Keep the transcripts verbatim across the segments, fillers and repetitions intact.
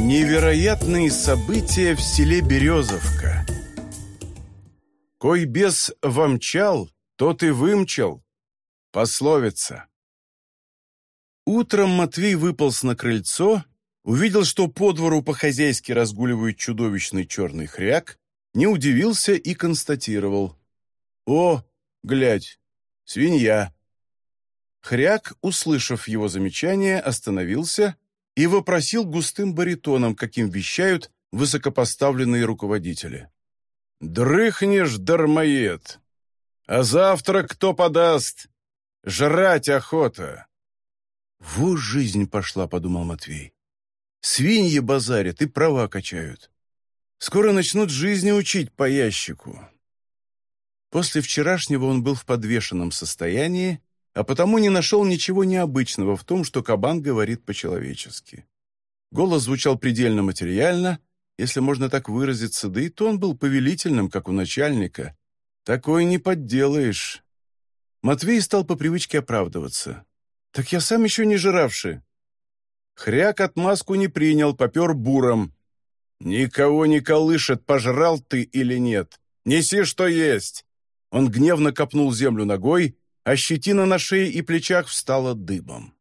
Невероятные события в селе Березовка. Кой бес вомчал, тот и вымчал. Пословица. Утром Матвей выполз на крыльцо, увидел, что по двору по-хозяйски разгуливает чудовищный черный хряк, не удивился и констатировал: «О, глядь, свинья!» Хряк, услышав его замечание, остановился и вопросил густым баритоном, каким вещают высокопоставленные руководители: «Дрыхнешь, дармоед! А завтра кто подаст? Жрать охота!» «Во жизнь пошла», — подумал Матвей. «Свиньи базарят и права качают. Скоро начнут жизни учить по ящику». После вчерашнего он был в подвешенном состоянии, а потому не нашел ничего необычного в том, что кабан говорит по-человечески. Голос звучал предельно материально, если можно так выразиться, да и тон был повелительным, как у начальника. Такое не подделаешь. Матвей стал по привычке оправдываться. «Так я сам еще не жиравший». Хряк отмазку не принял, попер буром. «Никого не колышет, пожрал ты или нет. Неси, что есть». Он гневно копнул землю ногой, а щетина на шее и плечах встала дыбом.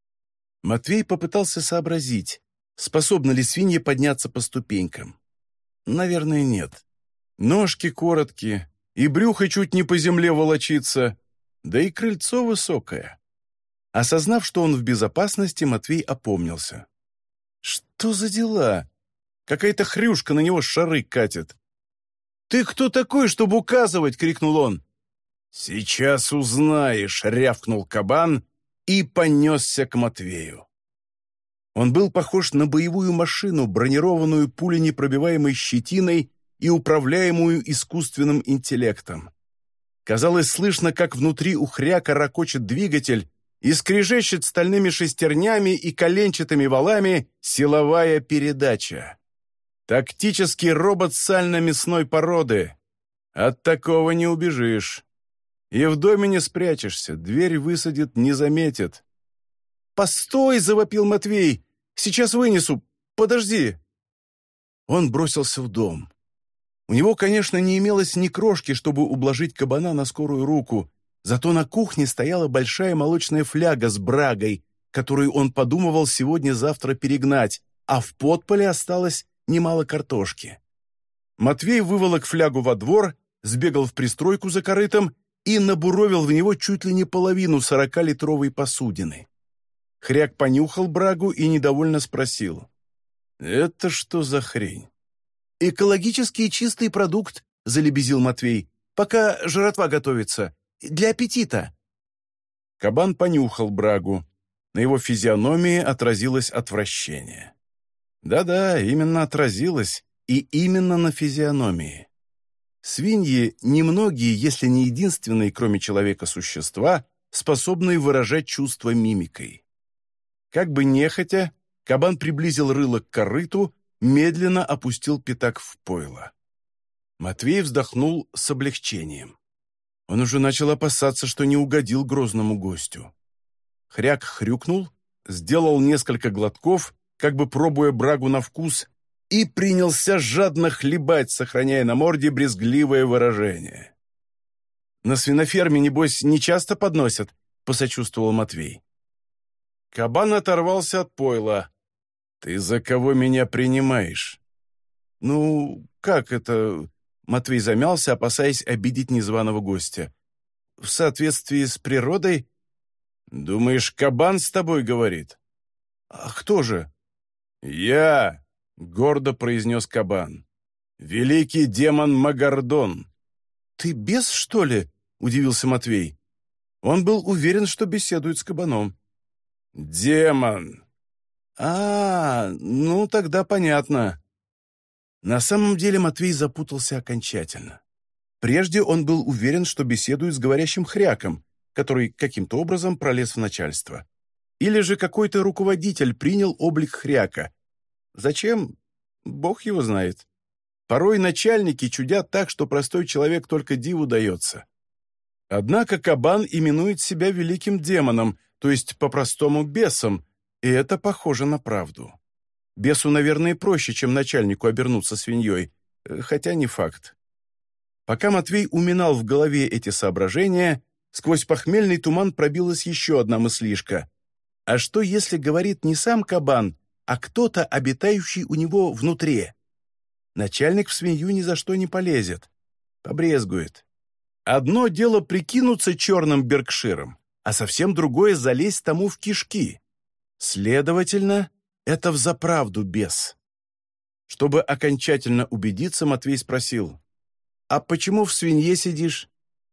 Матвей попытался сообразить, способны ли свиньи подняться по ступенькам. Наверное, нет. Ножки короткие, и брюхо чуть не по земле волочится, да и крыльцо высокое. Осознав, что он в безопасности, Матвей опомнился. «Что за дела? Какая-то хрюшка на него шары катит». «Ты кто такой, чтобы указывать?» — крикнул он. «Сейчас узнаешь», — рявкнул кабан и понесся к Матвею. Он был похож на боевую машину, бронированную пуленепробиваемой щетиной и управляемую искусственным интеллектом. Казалось, слышно, как внутри у хряка ракочет двигатель и скрежещет стальными шестернями и коленчатыми валами силовая передача. Тактический робот сально-мясной породы. От такого не убежишь. И в доме не спрячешься, дверь высадит, не заметит. «Постой!» — завопил Матвей. «Сейчас вынесу! Подожди!» Он бросился в дом. У него, конечно, не имелось ни крошки, чтобы ублажить кабана на скорую руку, зато на кухне стояла большая молочная фляга с брагой, которую он подумывал сегодня-завтра перегнать, а в подполе осталось немало картошки. Матвей выволок флягу во двор, сбегал в пристройку за корытом и набуровил в него чуть ли не половину сорокалитровой посудины. Хряк понюхал брагу и недовольно спросил: «Это что за хрень?» «Экологический чистый продукт», — залебезил Матвей, «пока жратва готовится. Для аппетита». Кабан понюхал брагу. На его физиономии отразилось отвращение. Да-да, именно отразилось, и именно на физиономии. Свиньи немногие, если не единственные, кроме человека, существа, способные выражать чувства мимикой. Как бы нехотя, кабан приблизил рыло к корыту, медленно опустил пятак в пойло. Матвей вздохнул с облегчением. Он уже начал опасаться, что не угодил грозному гостю. Хряк хрюкнул, сделал несколько глотков, как бы пробуя брагу на вкус, и принялся жадно хлебать, сохраняя на морде брезгливое выражение. «На свиноферме, небось, не часто подносят?» — посочувствовал Матвей. Кабан оторвался от пойла. «Ты за кого меня принимаешь?» «Ну, как это?» — Матвей замялся, опасаясь обидеть незваного гостя. «В соответствии с природой?» «Думаешь, кабан с тобой говорит?» «А кто же?» «Я!» — гордо произнес кабан. «Великий демон Магордон». «Ты бес, что ли?» — удивился Матвей. Он был уверен, что беседует с кабаном. «Демон!» «А, ну тогда понятно». На самом деле Матвей запутался окончательно. Прежде он был уверен, что беседует с говорящим хряком, который каким-то образом пролез в начальство. Или же какой-то руководитель принял облик хряка. Зачем? Бог его знает. Порой начальники чудят так, что простой человек только диву дается. Однако кабан именует себя великим демоном, то есть по-простому бесом, и это похоже на правду. Бесу, наверное, проще, чем начальнику обернуться свиньей, хотя не факт. Пока Матвей уминал в голове эти соображения, сквозь похмельный туман пробилась еще одна мыслишка. А что, если говорит не сам кабан, а кто-то, обитающий у него внутри? Начальник в свинью ни за что не полезет. Побрезгует. Одно дело прикинуться черным Беркширом, а совсем другое — залезть тому в кишки. Следовательно, это взаправду бес. Чтобы окончательно убедиться, Матвей спросил: «А почему в свинье сидишь?»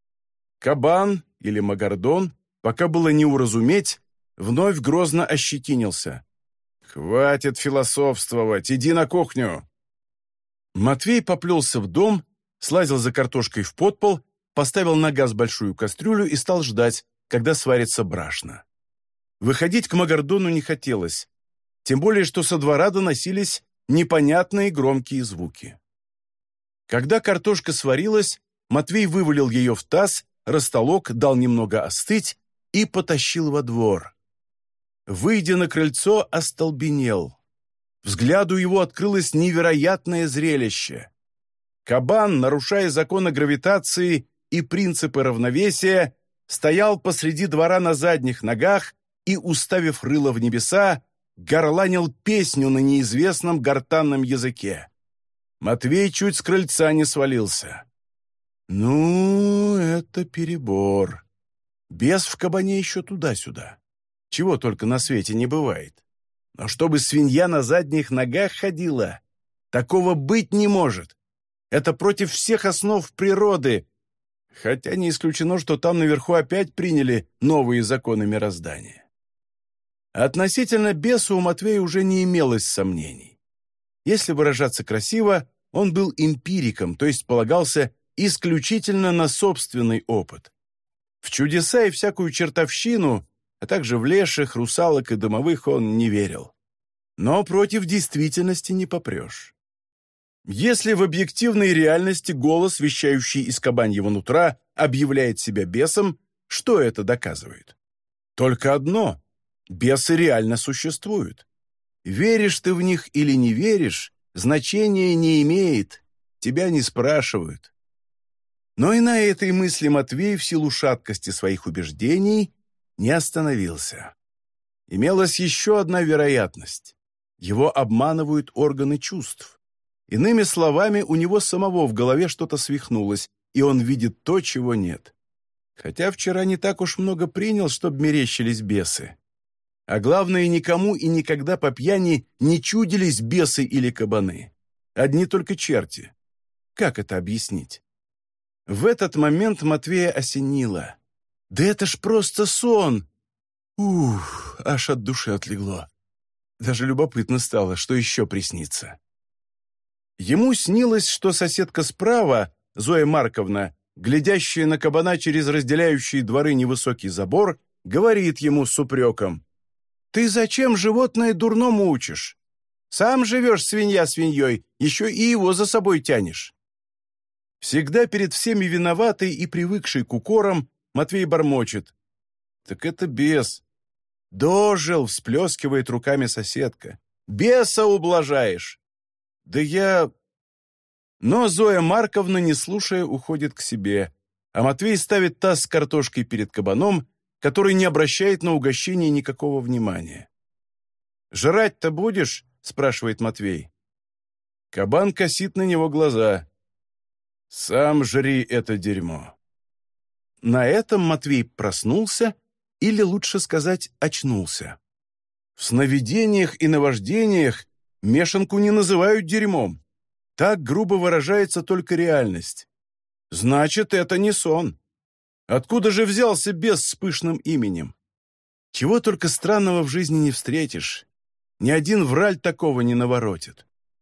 Кабан или Магордон, пока было не уразуметь, вновь грозно ощетинился. «Хватит философствовать, иди на кухню!» Матвей поплелся в дом, слазил за картошкой в подпол, поставил на газ большую кастрюлю и стал ждать, когда сварится брашно. Выходить к Магордону не хотелось, тем более что со двора доносились непонятные громкие звуки. Когда картошка сварилась, Матвей вывалил ее в таз, растолок, дал немного остыть и потащил во двор. Выйдя на крыльцо, остолбенел. Взгляду его открылось невероятное зрелище. Кабан, нарушая законы гравитации и принципы равновесия, стоял посреди двора на задних ногах и, уставив рыло в небеса, горланил песню на неизвестном гортанном языке. Матвей чуть с крыльца не свалился. «Ну, это перебор. Бес в кабане еще туда-сюда. Чего только на свете не бывает. Но чтобы свинья на задних ногах ходила, такого быть не может. Это против всех основ природы, хотя не исключено, что там наверху опять приняли новые законы мироздания». Относительно беса у Матвея уже не имелось сомнений. Если выражаться красиво, он был эмпириком, то есть полагался исключительно на собственный опыт. В чудеса и всякую чертовщину, а также в леших, русалок и домовых он не верил. Но против действительности не попрешь. Если в объективной реальности голос, вещающий из кабаньего нутра, объявляет себя бесом, что это доказывает? Только одно — бесы реально существуют. Веришь ты в них или не веришь, значения не имеет, тебя не спрашивают. Но и на этой мысли Матвей в силу шаткости своих убеждений не остановился. Имелась еще одна вероятность. Его обманывают органы чувств. Иными словами, у него самого в голове что-то свихнулось, и он видит то, чего нет. Хотя вчера не так уж много принял, чтобы мерещились бесы. А главное, никому и никогда по пьяни не чудились бесы или кабаны. Одни только черти. Как это объяснить? В этот момент Матвея осенило. «Да это ж просто сон!» Ух, аж от души отлегло. Даже любопытно стало, что еще приснится. Ему снилось, что соседка справа, Зоя Марковна, глядящая на кабана через разделяющие дворы невысокий забор, говорит ему с упреком: «Ты зачем животное дурному учишь? Сам живешь свинья свиньей, еще и его за собой тянешь». Всегда перед всеми виноватый и привыкший к укорам, Матвей бормочет: «Так это бес». «Дожил», — всплескивает руками соседка. «Беса ублажаешь». «Да я...» Но Зоя Марковна, не слушая, уходит к себе, а Матвей ставит таз с картошкой перед кабаном, который не обращает на угощение никакого внимания. «Жрать-то будешь?» — спрашивает Матвей. Кабан косит на него глаза. «Сам жри это дерьмо». На этом Матвей проснулся, или, лучше сказать, очнулся. В сновидениях и наваждениях мешанку не называют дерьмом. Так грубо выражается только реальность. Значит, это не сон. Откуда же взялся бес с пышным именем? Чего только странного в жизни не встретишь. Ни один враль такого не наворотит.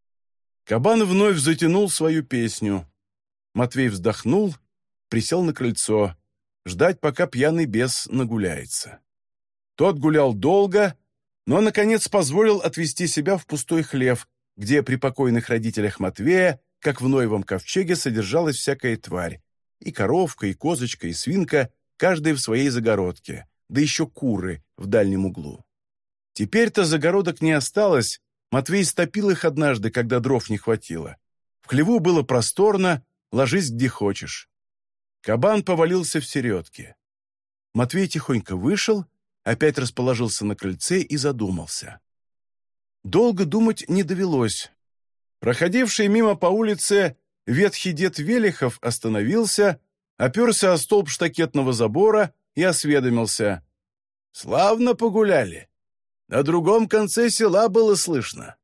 Кабан вновь затянул свою песню. Матвей вздохнул, присел на крыльцо, ждать, пока пьяный бес нагуляется. Тот гулял долго, но, наконец, позволил отвести себя в пустой хлев, где при покойных родителях Матвея, как в Ноевом ковчеге, содержалась всякая тварь. И коровка, и козочка, и свинка, каждая в своей загородке, да еще куры в дальнем углу. Теперь-то загородок не осталось, Матвей стопил их однажды, когда дров не хватило. В хлеву было просторно, ложись где хочешь. Кабан повалился в середке. Матвей тихонько вышел, опять расположился на крыльце и задумался. Долго думать не довелось. Проходивший мимо по улице ветхий дед Велихов остановился, оперся о столб штакетного забора и осведомился. «Славно погуляли. На другом конце села было слышно».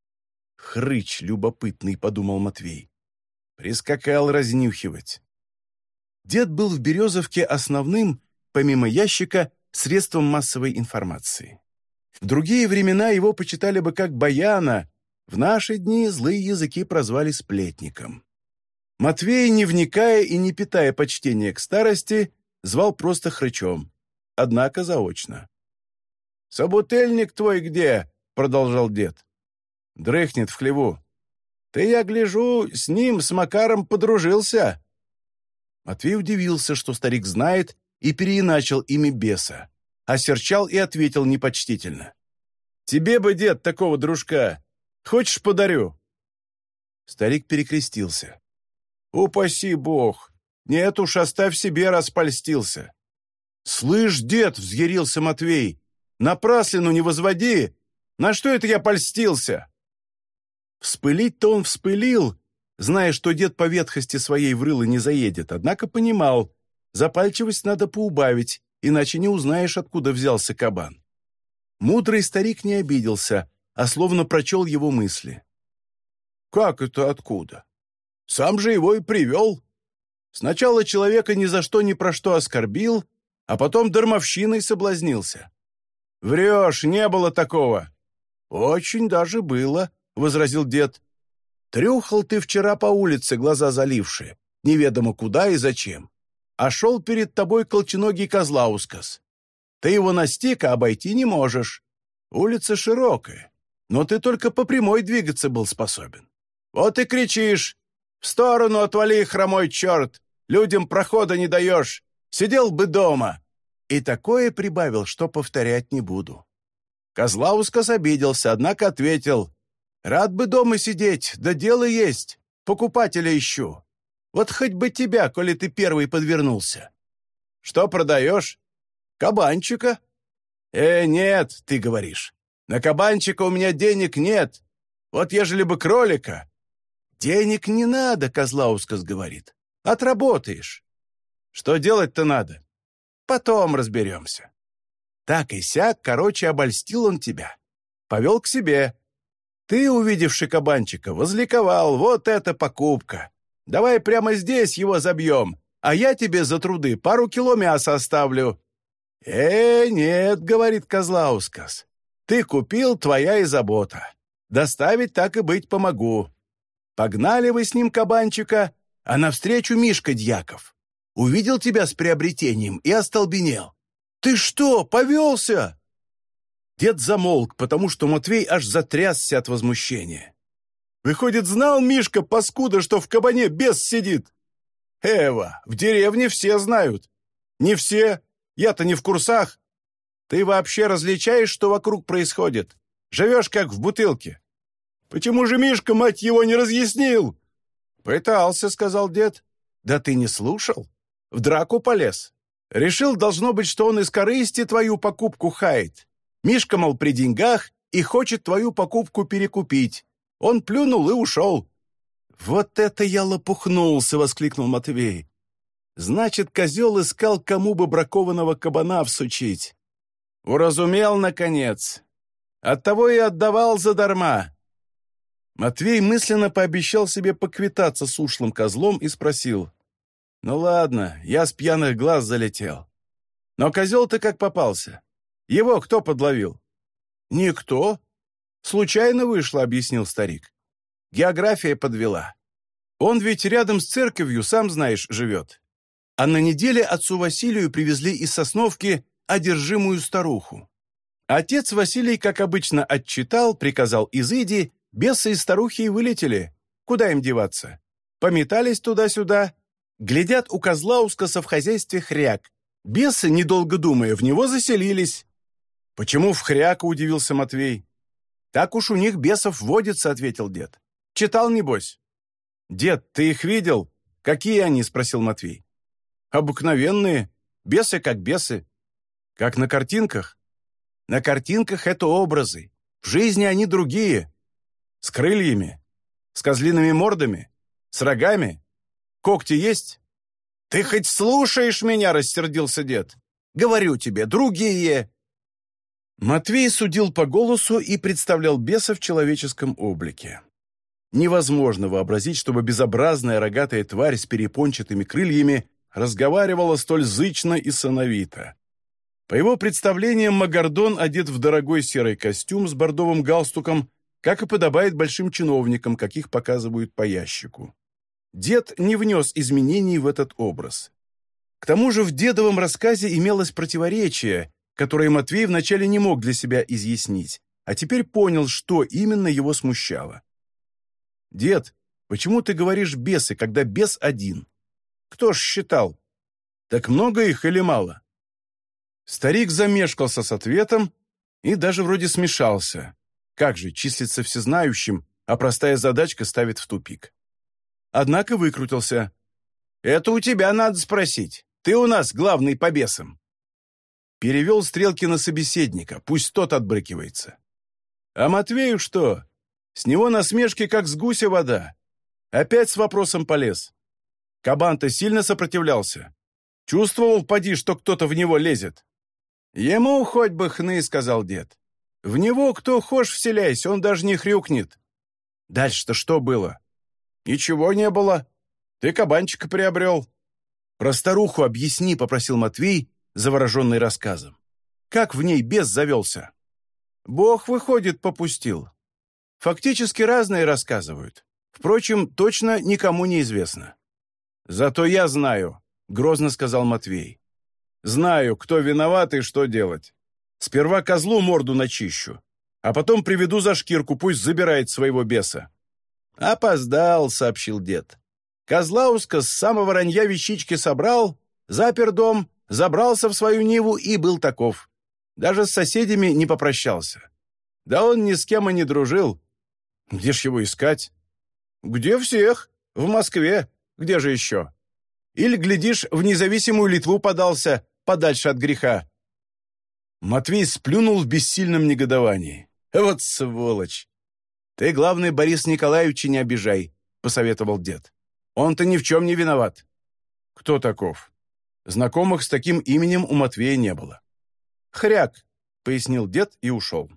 «Хрыч любопытный», — подумал Матвей. Прискакал разнюхивать. Дед был в Березовке основным, помимо ящика, средством массовой информации. В другие времена его почитали бы как баяна, в наши дни злые языки прозвали сплетником. Матвей, не вникая и не питая почтения к старости, звал просто Хрычом, однако заочно. «Собутыльник твой где?» — продолжал дед. «Дрыхнет в хлеву. Ты, я гляжу, с ним, с Макаром, подружился». Матвей удивился, что старик знает, и переиначил имя беса, осерчал и ответил непочтительно. «Тебе бы, дед, такого дружка. Хочешь, подарю?» Старик перекрестился. «Упаси бог! Нет уж, оставь себе, распольстился!» «Слышь, дед!» — взъярился Матвей. «Напраслину не возводи! На что это я польстился?» Вспылить-то он вспылил, зная, что дед по ветхости своей в рыло не заедет, однако понимал, запальчивость надо поубавить, иначе не узнаешь, откуда взялся кабан. Мудрый старик не обиделся, а словно прочел его мысли. «Как это откуда? Сам же его и привел. Сначала человека ни за что ни про что оскорбил, а потом дармовщиной соблазнился». «Врешь, не было такого». «Очень даже было», — возразил дед. «Трюхал ты вчера по улице, глаза залившие, неведомо куда и зачем, а шел перед тобой колченогий Козлаускас. Ты его настиг, а обойти не можешь. Улица широкая, но ты только по прямой двигаться был способен. Вот и кричишь: в сторону отвали, хромой черт, людям прохода не даешь, сидел бы дома». И такое прибавил, что повторять не буду. Козлаускас обиделся, однако ответил: «Рад бы дома сидеть, да дело есть, покупателя ищу. Вот хоть бы тебя, коли ты первый подвернулся». «Что продаешь?» «Кабанчика». «Э, нет, ты говоришь, на кабанчика у меня денег нет. Вот ежели бы кролика». «Денег не надо», — Козлаускас говорит, — «отработаешь». «Что делать-то надо?» «Потом разберемся». Так и сяк, короче, обольстил он тебя. Повел к себе. Ты, увидевши кабанчика, возликовал: вот это покупка! Давай прямо здесь его забьем, а я тебе за труды пару кило мяса оставлю. «Э, нет, — говорит Козлаускас, — ты купил, твоя и забота. Доставить так и быть помогу». Погнали вы с ним кабанчика, а навстречу Мишка Дьяков. Увидел тебя с приобретением и остолбенел. «Ты что, повелся?» Дед замолк, потому что Матвей аж затрясся от возмущения. «Выходит, знал Мишка, паскуда, что в кабане бес сидит?» «Эва, в деревне все знают». «Не все. Я-то не в курсах. Ты вообще различаешь, что вокруг происходит? Живешь как в бутылке». «Почему же Мишка, мать его, не разъяснил?» «Пытался», — сказал дед. «Да ты не слушал? В драку полез. Решил, должно быть, что он из корысти твою покупку хает. Мишка, мол, при деньгах и хочет твою покупку перекупить. Он плюнул и ушел». «Вот это я лопухнулся!» — воскликнул Матвей. «Значит, козел искал, кому бы бракованного кабана всучить. Уразумел, наконец. Оттого и отдавал задарма». Матвей мысленно пообещал себе поквитаться с ушлым козлом и спросил: «Ну ладно, я с пьяных глаз залетел. Но козел-то как попался? Его кто подловил?» «Никто. Случайно вышло», — объяснил старик. «География подвела. Он ведь рядом с церковью, сам знаешь, живет. А на неделе отцу Василию привезли из Сосновки одержимую старуху. Отец Василий, как обычно, отчитал, приказал изыди, бесы и старухи и вылетели. Куда им деваться? Пометались туда-сюда. Глядят, у Козлаускаса в хозяйстве хряк. Бесы, недолго думая, в него заселились». «Почему в хряка?» — удивился Матвей. «Так уж у них бесов водится», — ответил дед. «Читал, небось?» «Дед, ты их видел? Какие они?» — спросил Матвей. «Обыкновенные. Бесы как бесы». «Как на картинках?» «На картинках это образы. В жизни они другие. С крыльями? С козлиными мордами? С рогами? Когти есть?» «Ты хоть слушаешь меня?» — рассердился дед. «Говорю тебе, другие!» Матвей судил по голосу и представлял беса в человеческом облике. Невозможно вообразить, чтобы безобразная рогатая тварь с перепончатыми крыльями разговаривала столь зычно и сановито. По его представлениям, Магордон одет в дорогой серый костюм с бордовым галстуком, как и подобает большим чиновникам, каких показывают по ящику. Дед не внес изменений в этот образ. К тому же в дедовом рассказе имелось противоречие, которое Матвей вначале не мог для себя изъяснить, а теперь понял, что именно его смущало. «Дед, почему ты говоришь бесы, когда бес один? Кто ж считал? Так много их или мало?» Старик замешкался с ответом и даже вроде смешался. Как же, числится всезнающим, а простая задачка ставит в тупик. Однако выкрутился. «Это у тебя надо спросить. Ты у нас главный по бесам». Перевел стрелки на собеседника, пусть тот отбрыкивается. «А Матвею что? С него насмешки, как с гуся вода. Опять с вопросом полез. Кабан-то сильно сопротивлялся. Чувствовал, поди, что кто-то в него лезет». «Ему хоть бы хны», — сказал дед. «В него кто хошь вселяйся, он даже не хрюкнет». «Дальше-то что было?» «Ничего не было. Ты кабанчика приобрел». «Про старуху объясни», — попросил Матвей, завороженный рассказом. «Как в ней бес завелся?» «Бог, выходит, попустил. Фактически разные рассказывают. Впрочем, точно никому не известно». «Зато я знаю», — грозно сказал Матвей. «Знаю, кто виноват и что делать. Сперва козлу морду начищу, а потом приведу за шкирку, пусть забирает своего беса». «Опоздал», — сообщил дед. Козлауска с самого ранья вещички собрал, запер дом, забрался в свою ниву и был таков. Даже с соседями не попрощался. Да он ни с кем и не дружил. Где ж его искать? Где всех? В Москве. Где же еще? Или, глядишь, в независимую Литву подался, подальше от греха. Матвей сплюнул в бессильном негодовании. Вот сволочь! Ты, главное, Борис Николаевича не обижай, посоветовал дед. Он-то ни в чем не виноват. Кто таков? Знакомых с таким именем у Матвея не было. Хряк, пояснил дед и ушел.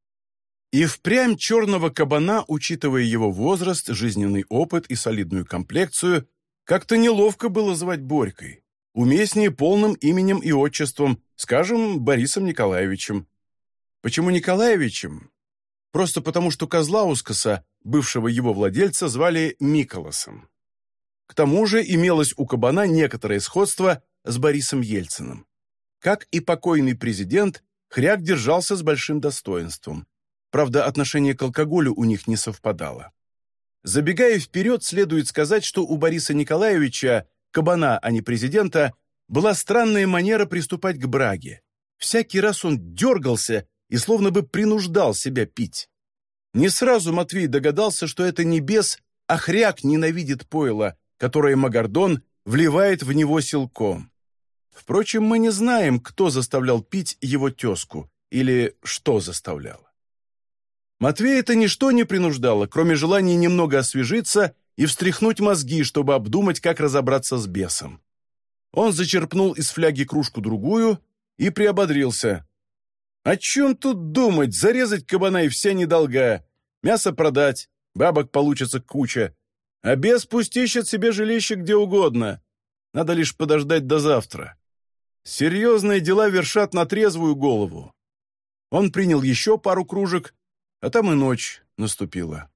И впрямь черного кабана, учитывая его возраст, жизненный опыт и солидную комплекцию, как-то неловко было звать Борькой. Уместнее полным именем и отчеством, скажем, Борисом Николаевичем. Почему Николаевичем? Просто потому, что Козлаускаса, бывшего его владельца, звали Миколасом. К тому же имелось у кабана некоторое сходство с Борисом Ельциным. Как и покойный президент, Хряк держался с большим достоинством. Правда, отношение к алкоголю у них не совпадало. Забегая вперед, следует сказать, что у Бориса Николаевича, кабана, а не президента, была странная манера приступать к браге. Всякий раз он дергался и словно бы принуждал себя пить. Не сразу Матвей догадался, что это не бес, а Хряк ненавидит пойло, которое Магордон вливает в него силком. Впрочем, мы не знаем, кто заставлял пить его тезку или что заставляло. Матвея это ничто не принуждало, кроме желания немного освежиться и встряхнуть мозги, чтобы обдумать, как разобраться с бесом. Он зачерпнул из фляги кружку-другую и приободрился. «О чем тут думать? Зарезать кабана и вся недолга. Мясо продать, бабок получится куча. А бес пусть ищет себе жилище где угодно. Надо лишь подождать до завтра. Серьезные дела вершат на трезвую голову». Он принял еще пару кружек, а там и ночь наступила.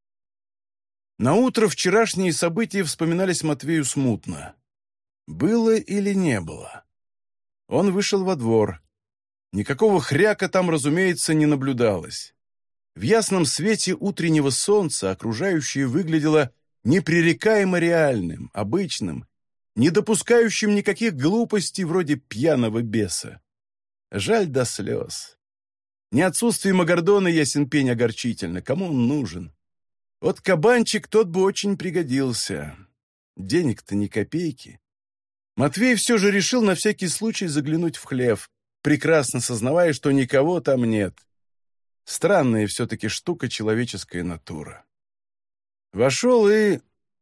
Наутро вчерашние события вспоминались Матвею смутно. Было или не было? Он вышел во двор. Никакого Хряка там, разумеется, не наблюдалось. В ясном свете утреннего солнца окружающее выглядело непререкаемо реальным, обычным, не допускающим никаких глупостей вроде пьяного беса. Жаль до слез. Не отсутствие Магордона, ясен пень, огорчительно. Кому он нужен? Вот кабанчик тот бы очень пригодился. Денег-то ни копейки. Матвей все же решил на всякий случай заглянуть в хлев, прекрасно сознавая, что никого там нет. Странная все-таки штука человеческая натура. Вошел и...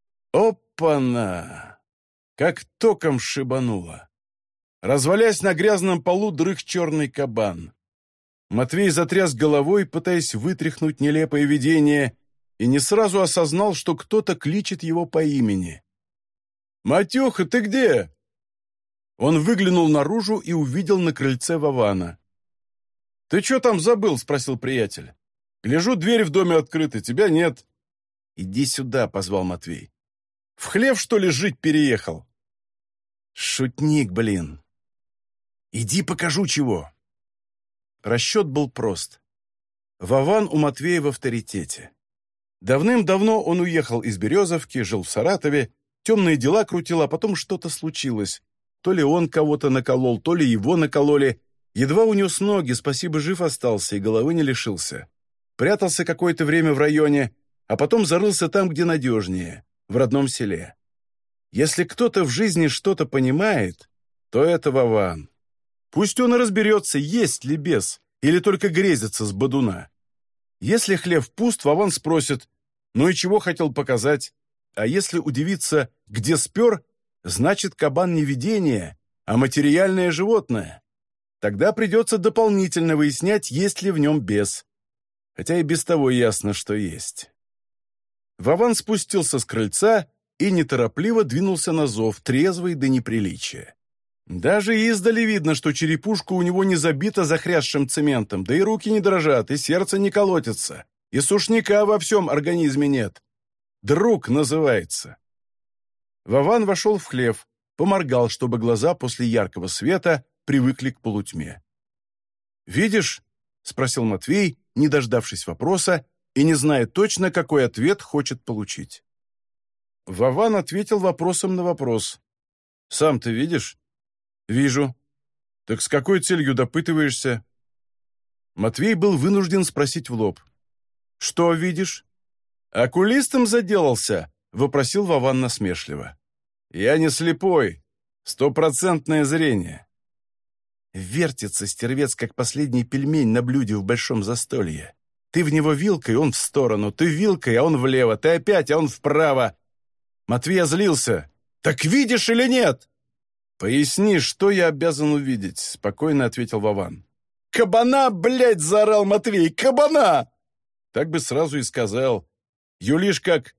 Опа-на! Как током шибануло. Развалясь на грязном полу, дрых черный кабан. Матвей затряс головой, пытаясь вытряхнуть нелепое видение, и не сразу осознал, что кто-то кличет его по имени. «Матюха, ты где?» Он выглянул наружу и увидел на крыльце Вована. «Ты что там забыл?» — спросил приятель. «Гляжу, дверь в доме открыта, тебя нет». «Иди сюда», — позвал Матвей. «В хлев, что ли, жить переехал?» «Шутник, блин. Иди покажу чего». Расчет был прост. Вован у Матвея в авторитете. Давным-давно он уехал из Березовки, жил в Саратове, темные дела крутил, а потом что-то случилось. То ли он кого-то наколол, то ли его накололи. Едва унес ноги, спасибо, жив остался и головы не лишился. Прятался какое-то время в районе, а потом зарылся там, где надежнее, в родном селе. Если кто-то в жизни что-то понимает, то это Вован. Пусть он и разберется, есть ли бес, или только грезится с бодуна. Если хлев пуст, Вован спросит, ну и чего хотел показать? А если удивиться, где спер, значит, кабан не видение, а материальное животное. Тогда придется дополнительно выяснять, есть ли в нем бес. Хотя и без того ясно, что есть. Вован спустился с крыльца и неторопливо двинулся на зов, трезвый до неприличия. Даже издали видно, что черепушка у него не забита захрясшим цементом, да и руки не дрожат, и сердце не колотится, и сушняка во всем организме нет. «Друг» называется. Вован вошел в хлев, поморгал, чтобы глаза после яркого света привыкли к полутьме. «Видишь?» — спросил Матвей, не дождавшись вопроса и не зная точно, какой ответ хочет получить. Вован ответил вопросом на вопрос. «Сам ты видишь?» «Вижу. Так с какой целью допытываешься?» Матвей был вынужден спросить в лоб. «Что видишь?» «Окулистом заделался?» — вопросил Вован насмешливо. «Я не слепой. Стопроцентное зрение». Вертится стервец, как последний пельмень на блюде в большом застолье. Ты в него вилкой, он в сторону, ты вилкой, а он влево, ты опять, а он вправо. Матвей озлился. «Так видишь или нет?» «Поясни, что я обязан увидеть», — спокойно ответил Вован. «Кабана, блядь!» — заорал Матвей. «Кабана!» Так бы сразу и сказал. «Юлишь как...»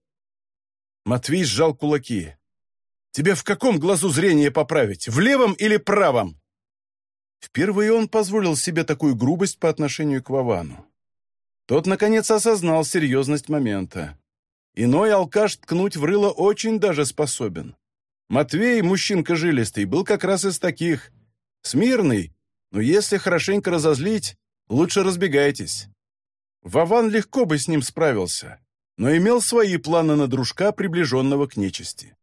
Матвей сжал кулаки. «Тебе в каком глазу зрение поправить? В левом или правом?» Впервые он позволил себе такую грубость по отношению к Вовану. Тот, наконец, осознал серьезность момента. Иной алкаш ткнуть в рыло очень даже способен. Матвей, мужчинка жилистый, был как раз из таких. Смирный, но если хорошенько разозлить, лучше разбегайтесь. Вован легко бы с ним справился, но имел свои планы на дружка, приближенного к нечисти.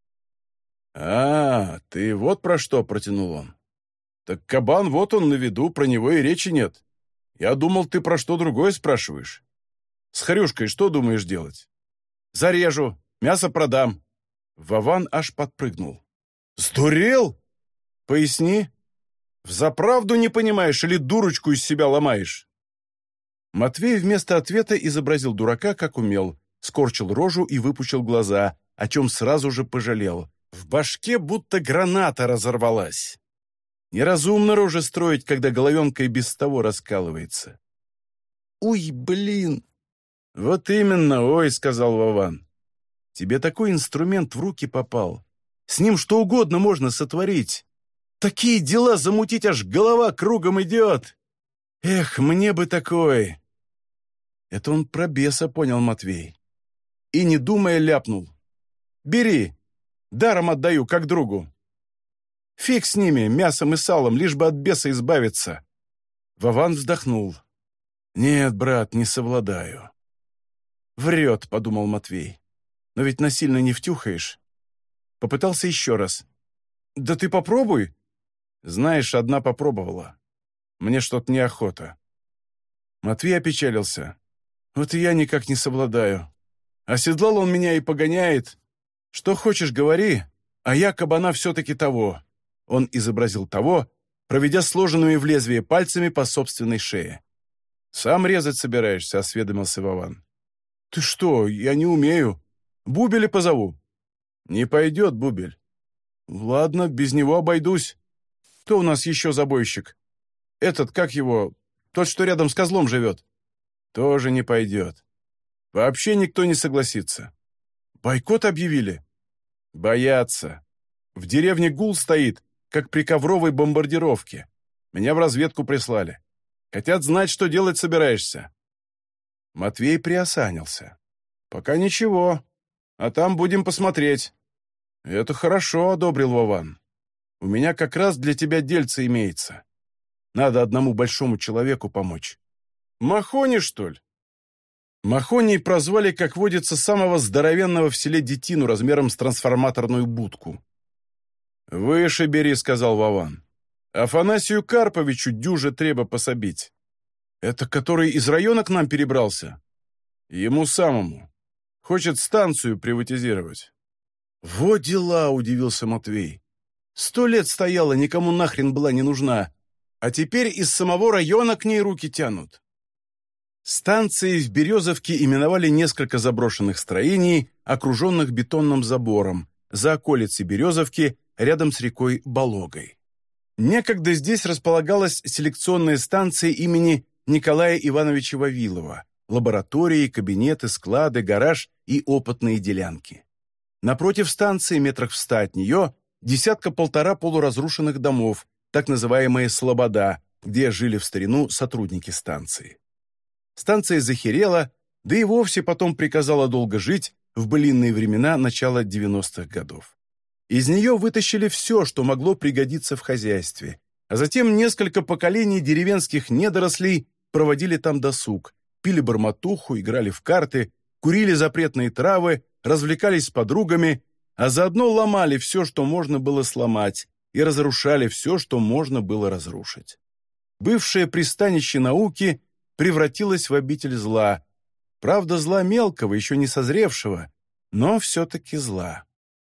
«А, ты вот про что», — протянул он. «Так кабан, вот он на виду, про него и речи нет. Я думал, ты про что другое спрашиваешь. С Хрюшкой что думаешь делать?» «Зарежу, мясо продам». Вован аж подпрыгнул. «Сдурел? Поясни. Взаправду не понимаешь или дурочку из себя ломаешь?» Матвей вместо ответа изобразил дурака, как умел, скорчил рожу и выпучил глаза, о чем сразу же пожалел. В башке будто граната разорвалась. Неразумно рожи строить, когда головенка и без того раскалывается. «Уй, блин!» «Вот именно, ой», — сказал Вован. «Тебе такой инструмент в руки попал. С ним что угодно можно сотворить. Такие дела замутить, аж голова кругом идет. Эх, мне бы такой!» Это он про беса понял Матвей. И, не думая, ляпнул. «Бери, даром отдаю, как другу. Фиг с ними, мясом и салом, лишь бы от беса избавиться». Вован вздохнул. «Нет, брат, не совладаю». «Врет», — подумал Матвей. «Но ведь насильно не втюхаешь». Попытался еще раз. «Да ты попробуй». «Знаешь, одна попробовала. Мне что-то неохота». Матвей опечалился. Вот и я никак не совладаю. Оседлал он меня и погоняет. Что хочешь, говори, а я кабана все-таки того. Он изобразил того, проведя сложенными в лезвие пальцами по собственной шее. «Сам резать собираешься?» — осведомился Вован. «Ты что, я не умею. Бубеля позову». «Не пойдет, Бубель». «Ладно, без него обойдусь. Кто у нас еще забойщик? Этот, как его, тот, что рядом с козлом живет?» «Тоже не пойдет. Вообще никто не согласится». «Бойкот объявили?» «Боятся. В деревне гул стоит, как при ковровой бомбардировке. Меня в разведку прислали. Хотят знать, что делать собираешься». Матвей приосанился. «Пока ничего. А там будем посмотреть». «Это хорошо», — одобрил Вован. «У меня как раз для тебя дельце имеется. Надо одному большому человеку помочь». «Махони, что ли?» Махоней прозвали, как водится, самого здоровенного в селе детину размером с трансформаторную будку. «Выше бери», — сказал Вован. «Афанасию Карповичу дюже треба пособить». «Это который из района к нам перебрался?» «Ему самому. Хочет станцию приватизировать». «Во дела!» — удивился Матвей. «Сто лет стояла, никому нахрен была не нужна, а теперь из самого района к ней руки тянут». Станцией в Березовке именовали несколько заброшенных строений, окруженных бетонным забором, за околицей Березовки, рядом с рекой Бологой. Некогда здесь располагалась селекционная станция имени Николая Ивановича Вавилова, лаборатории, кабинеты, склады, гараж и опытные делянки. Напротив станции, метрах в ста от нее, десятка-полтора полуразрушенных домов, так называемая «Слобода», где жили в старину сотрудники станции. Станция захерела, да и вовсе потом приказала долго жить в былинные времена начала девяностых годов. Из нее вытащили все, что могло пригодиться в хозяйстве, а затем несколько поколений деревенских недорослей проводили там досуг, пили бормотуху, играли в карты, курили запретные травы, развлекались с подругами, а заодно ломали все, что можно было сломать, и разрушали все, что можно было разрушить. Бывшее пристанище науки превратилось в обитель зла. Правда, зла мелкого, еще не созревшего, но все-таки зла.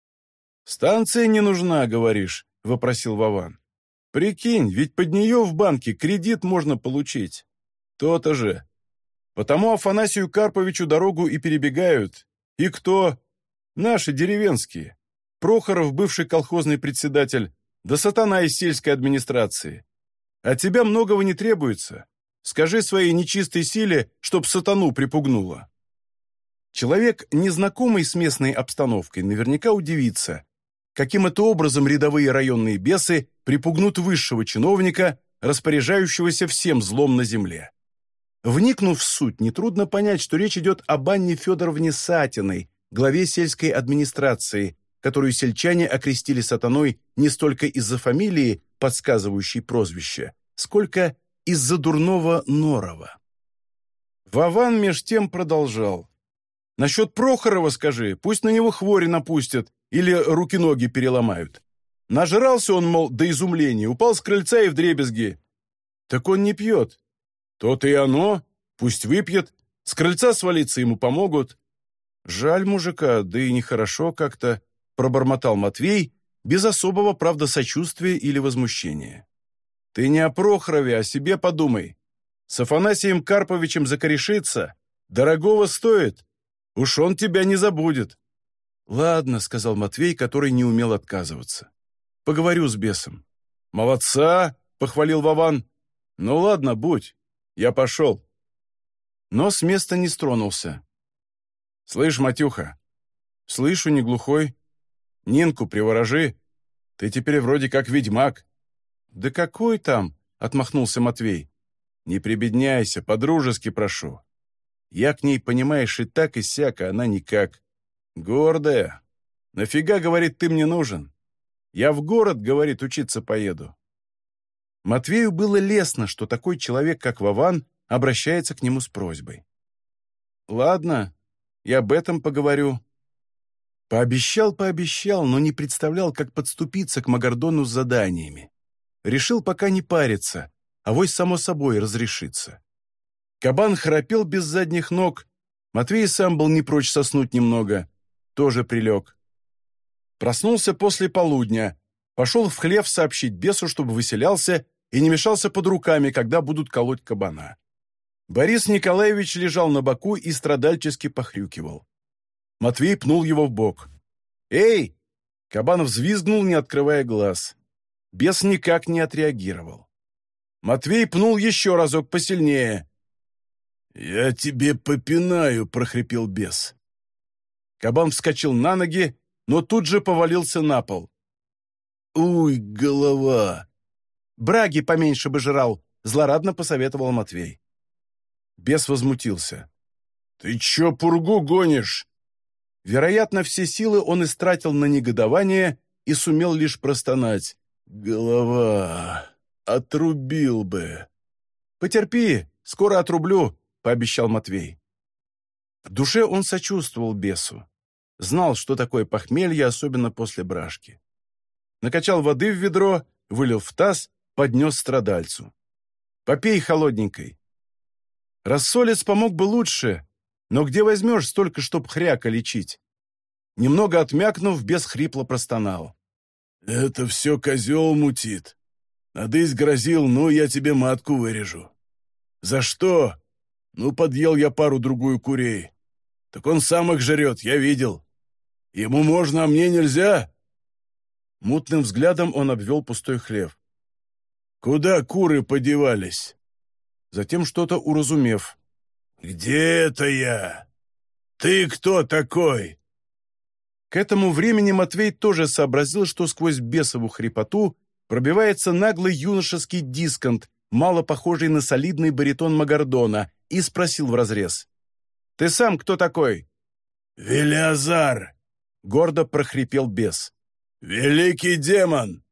«Станция не нужна, говоришь?» — вопросил Вован. «Прикинь, ведь под нее в банке кредит можно получить. То-то же. Потому Афанасию Карповичу дорогу и перебегают. И кто? Наши деревенские. Прохоров, бывший колхозный председатель, да сатана из сельской администрации. От тебя многого не требуется. Скажи своей нечистой силе, чтоб сатану припугнуло». Человек, незнакомый с местной обстановкой, наверняка удивится, каким это образом рядовые районные бесы припугнут высшего чиновника, распоряжающегося всем злом на земле. Вникнув в суть, нетрудно понять, что речь идет об Анне Федоровне Сатиной, главе сельской администрации, которую сельчане окрестили сатаной не столько из-за фамилии, подсказывающей прозвище, сколько из-за дурного норова. Вован меж тем продолжал. «Насчет Прохорова скажи, пусть на него хвори напустят или руки-ноги переломают. Нажрался он, мол, до изумления, упал с крыльца и вдребезги. Так он не пьет. То-то и оно, пусть выпьет, с крыльца свалиться ему помогут». «Жаль мужика, да и нехорошо как-то», — пробормотал Матвей, без особого, правда, сочувствия или возмущения. «Ты не о Прохорове, о себе подумай. С Афанасием Карповичем закорешиться дорогого стоит. Уж он тебя не забудет». «Ладно», — сказал Матвей, который не умел отказываться. «Поговорю с бесом». «Молодца!» — похвалил Вован. «Ну ладно, будь. Я пошел». Но с места не стронулся. «Слышь, Матюха?» «Слышу, не глухой. Нинку приворожи. Ты теперь вроде как ведьмак». «Да какой там?» — отмахнулся Матвей. «Не прибедняйся, по-дружески прошу. Я к ней, понимаешь, и так, и сяко, она никак. Гордая. Нафига, говорит, ты мне нужен? Я в город, говорит, учиться поеду». Матвею было лестно, что такой человек, как Вован, обращается к нему с просьбой. «Ладно, я об этом поговорю». Пообещал, пообещал, но не представлял, как подступиться к Магордону с заданиями. Решил пока не париться, авось само собой разрешится. Кабан храпел без задних ног. Матвей сам был не прочь соснуть немного. Тоже прилег. Проснулся после полудня. Пошел в хлев сообщить бесу, чтобы выселялся и не мешался под руками, когда будут колоть кабана. Борис Николаевич лежал на боку и страдальчески похрюкивал. Матвей пнул его в бок. «Эй!» Кабан взвизгнул, не открывая глаз. Бес никак не отреагировал. Матвей пнул еще разок посильнее. «Я тебе попинаю!» — прохрипел бес. Кабан вскочил на ноги, но тут же повалился на пол. «Уй, голова!» «Браги поменьше бы жрал!» — злорадно посоветовал Матвей. Бес возмутился. «Ты че пургу гонишь?» Вероятно, все силы он истратил на негодование и сумел лишь простонать. «Голова! Отрубил бы!» «Потерпи, скоро отрублю!» — пообещал Матвей. В душе он сочувствовал бесу. Знал, что такое похмелье, особенно после брашки. Накачал воды в ведро, вылил в таз, поднес страдальцу. «Попей холодненькой». Рассолец помог бы лучше, но где возьмешь столько, чтоб хряка лечить? Немного отмякнув, бес хрипло простонал. «Это все козел мутит. Надысь грозил, ну, я тебе матку вырежу». «За что?» «Ну, подъел я пару-другую курей. Так он сам их жрет, я видел. Ему можно, а мне нельзя?» Мутным взглядом он обвел пустой хлев. «Куда куры подевались?» Затем что-то уразумев. «Где это я? Ты кто такой?» К этому времени Матвей тоже сообразил, что сквозь бесову хрипоту пробивается наглый юношеский дисконт, мало похожий на солидный баритон Магордона, и спросил вразрез. «Ты сам кто такой?» «Велиазар!» — гордо прохрипел бес. «Великий демон!»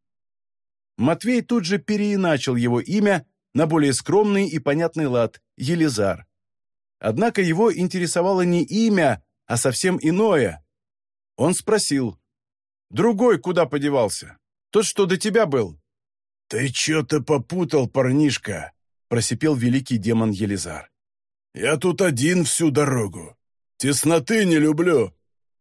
Матвей тут же переиначил его имя на более скромный и понятный лад — Елизар. Однако его интересовало не имя, а совсем иное. Он спросил. «Другой куда подевался? Тот, что до тебя был?» «Ты что-то попутал, парнишка!» — просипел великий демон Елизар. «Я тут один всю дорогу. Тесноты не люблю».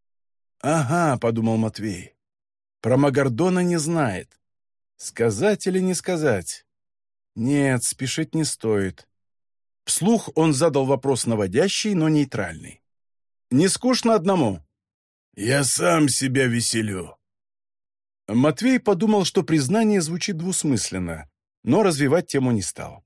«Ага», — подумал Матвей. «Про Магордона не знает. Сказать или не сказать?» «Нет, спешить не стоит». Вслух он задал вопрос наводящий, но нейтральный. «Не скучно одному?» «Я сам себя веселю». Матвей подумал, что признание звучит двусмысленно, но развивать тему не стал.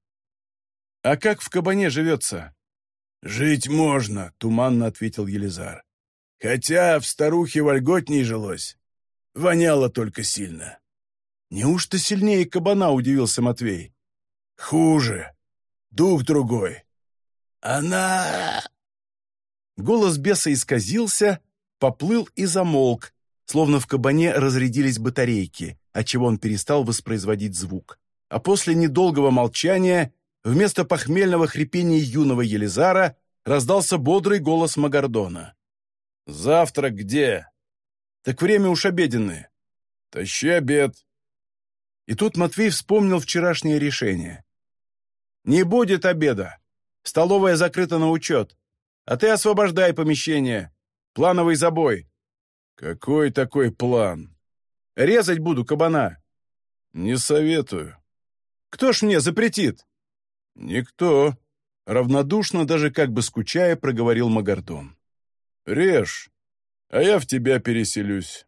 «А как в кабане живется?» «Жить можно», — туманно ответил Елизар. «Хотя в старухе вольготней жилось. Воняло только сильно». «Неужто сильнее кабана?» — удивился Матвей. «Хуже. Дух другой. Она...» Голос беса исказился, поплыл и замолк, словно в кабане разрядились батарейки, отчего он перестал воспроизводить звук. А после недолгого молчания вместо похмельного хрипения юного Елизара раздался бодрый голос Магордона. «Завтрак где?» «Так время уж обеденное». «Тащи обед». И тут Матвей вспомнил вчерашнее решение. «Не будет обеда. Столовая закрыта на учет. А ты освобождай помещение. Плановый забой». «Какой такой план?» «Резать буду кабана». «Не советую». «Кто ж мне запретит?» «Никто», — равнодушно, даже как бы скучая, проговорил Магордон. «Режь, а я в тебя переселюсь».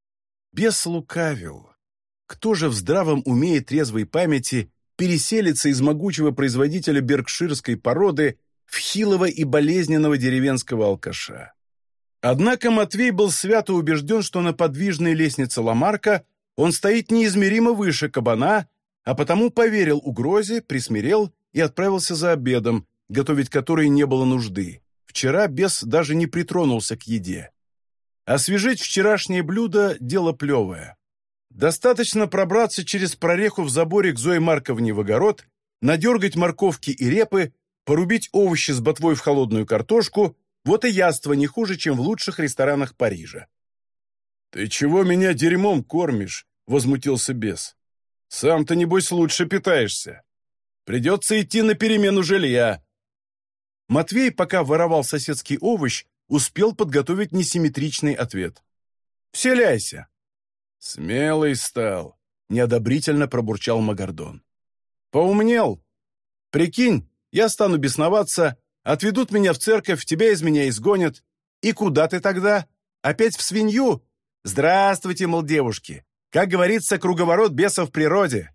Бес лукавил. Кто же в здравом уме и трезвой памяти переселится из могучего производителя беркширской породы в хилого и болезненного деревенского алкаша? Однако Матвей был свято убежден, что на подвижной лестнице Ламарка он стоит неизмеримо выше кабана, а потому поверил угрозе, присмирел и отправился за обедом, готовить который не было нужды. Вчера бес даже не притронулся к еде. Освежить вчерашнее блюдо – дело плевое. Достаточно пробраться через прореху в заборе к Зое Марковне в огород, надергать морковки и репы, порубить овощи с ботвой в холодную картошку – вот и яство не хуже, чем в лучших ресторанах Парижа. «Ты чего меня дерьмом кормишь?» – возмутился бес. «Сам-то, небось, лучше питаешься. Придется идти на перемену жилья». Матвей, пока воровал соседский овощ, успел подготовить несимметричный ответ. «Вселяйся!» «Смелый стал», — неодобрительно пробурчал Магордон. «Поумнел? Прикинь, я стану бесноваться, отведут меня в церковь, тебя из меня изгонят. И куда ты тогда? Опять в свинью? Здравствуйте, мол, девушки! Как говорится, круговорот бесов в природе!»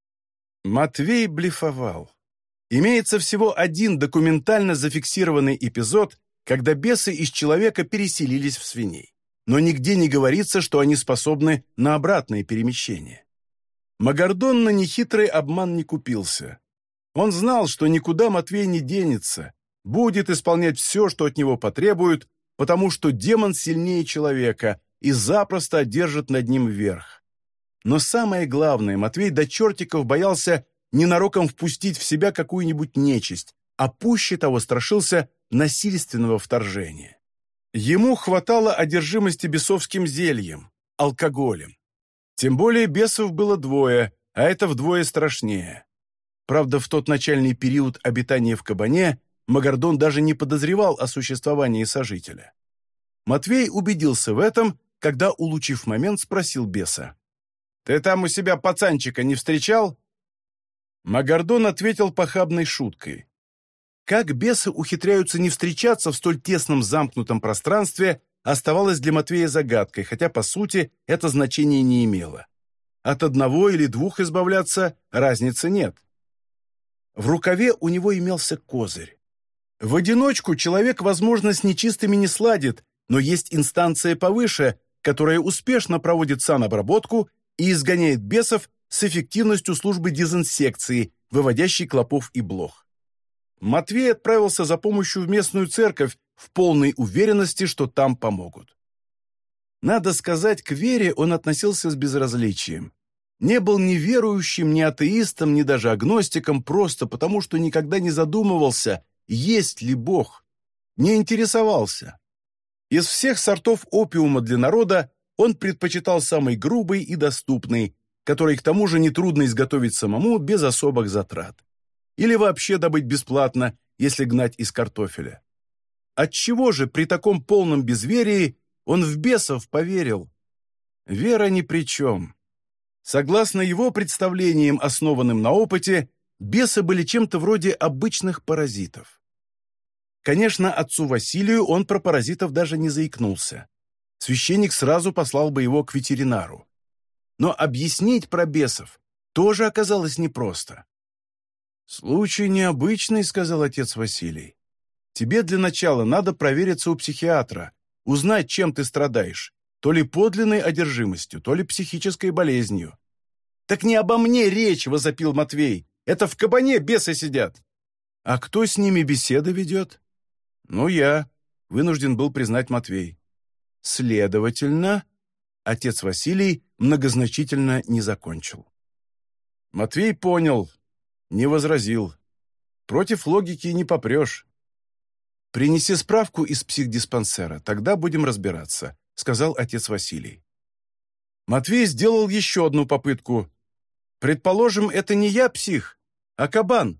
Матвей блефовал. Имеется всего один документально зафиксированный эпизод, когда бесы из человека переселились в свиней. Но нигде не говорится, что они способны на обратное перемещение. Магордон на нехитрый обман не купился. Он знал, что никуда Матвей не денется, будет исполнять все, что от него потребуют, потому что демон сильнее человека и запросто одержит над ним верх. Но самое главное, Матвей до чертиков боялся ненароком впустить в себя какую-нибудь нечисть, а пуще того страшился насильственного вторжения. Ему хватало одержимости бесовским зельем, алкоголем. Тем более бесов было двое, а это вдвое страшнее. Правда, в тот начальный период обитания в кабане Магордон даже не подозревал о существовании сожителя. Матвей убедился в этом, когда, улучив момент, спросил беса: «Ты там у себя пацанчика не встречал?» Магордон ответил похабной шуткой. Как бесы ухитряются не встречаться в столь тесном замкнутом пространстве, оставалось для Матвея загадкой, хотя, по сути, это значение не имело. От одного или двух избавляться разницы нет. В рукаве у него имелся козырь. В одиночку человек, возможно, с нечистыми не сладит, но есть инстанция повыше, которая успешно проводит санобработку и изгоняет бесов с эффективностью службы дезинсекции, выводящей клопов и блох. Матвей отправился за помощью в местную церковь в полной уверенности, что там помогут. Надо сказать, к вере он относился с безразличием. Не был ни верующим, ни атеистом, ни даже агностиком, просто потому, что никогда не задумывался, есть ли Бог. Не интересовался. Из всех сортов опиума для народа он предпочитал самый грубый и доступный, который к тому же нетрудно изготовить самому без особых затрат. Или вообще добыть бесплатно, если гнать из картофеля. Отчего же при таком полном безверии он в бесов поверил? Вера ни при чем. Согласно его представлениям, основанным на опыте, бесы были чем-то вроде обычных паразитов. Конечно, отцу Василию он про паразитов даже не заикнулся. Священник сразу послал бы его к ветеринару. Но объяснить про бесов тоже оказалось непросто. «Случай необычный», — сказал отец Василий. «Тебе для начала надо провериться у психиатра, узнать, чем ты страдаешь, то ли подлинной одержимостью, то ли психической болезнью». «Так не обо мне речь», — возопил Матвей. «Это в кабане бесы сидят». «А кто с ними беседы ведет?» «Ну, я», — вынужден был признать Матвей. «Следовательно...» — отец Василий многозначительно не закончил. Матвей понял, не возразил. Против логики не попрешь. «Принеси справку из психдиспансера, тогда будем разбираться», — сказал отец Василий. Матвей сделал еще одну попытку. «Предположим, это не я псих, а кабан».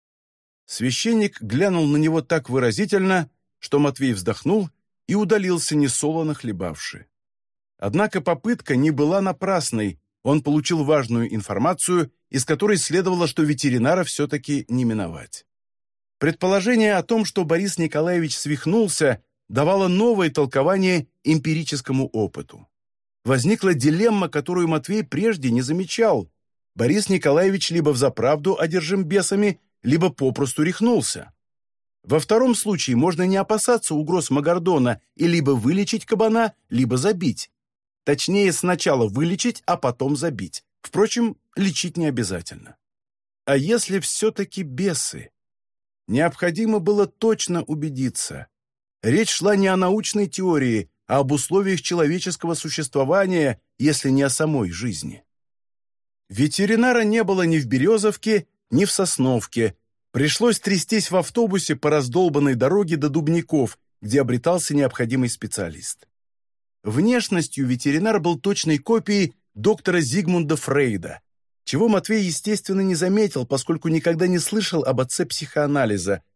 Священник глянул на него так выразительно, что Матвей вздохнул и удалился, несолоно хлебавши. Однако попытка не была напрасной, он получил важную информацию, из которой следовало, что ветеринара все-таки не миновать. Предположение о том, что Борис Николаевич свихнулся, давало новое толкование эмпирическому опыту. Возникла дилемма, которую Матвей прежде не замечал. Борис Николаевич либо взаправду одержим бесами, либо попросту рехнулся. Во втором случае можно не опасаться угроз Магордона и либо вылечить кабана, либо забить. Точнее, сначала вылечить, а потом забить. Впрочем, лечить не обязательно. А если все-таки бесы? Необходимо было точно убедиться. Речь шла не о научной теории, а об условиях человеческого существования, если не о самой жизни. Ветеринара не было ни в Березовке, ни в Сосновке. Пришлось трястись в автобусе по раздолбанной дороге до Дубников, где обретался необходимый специалист. Внешностью ветеринар был точной копией доктора Зигмунда Фрейда, чего Матвей, естественно, не заметил, поскольку никогда не слышал об отце психоанализа,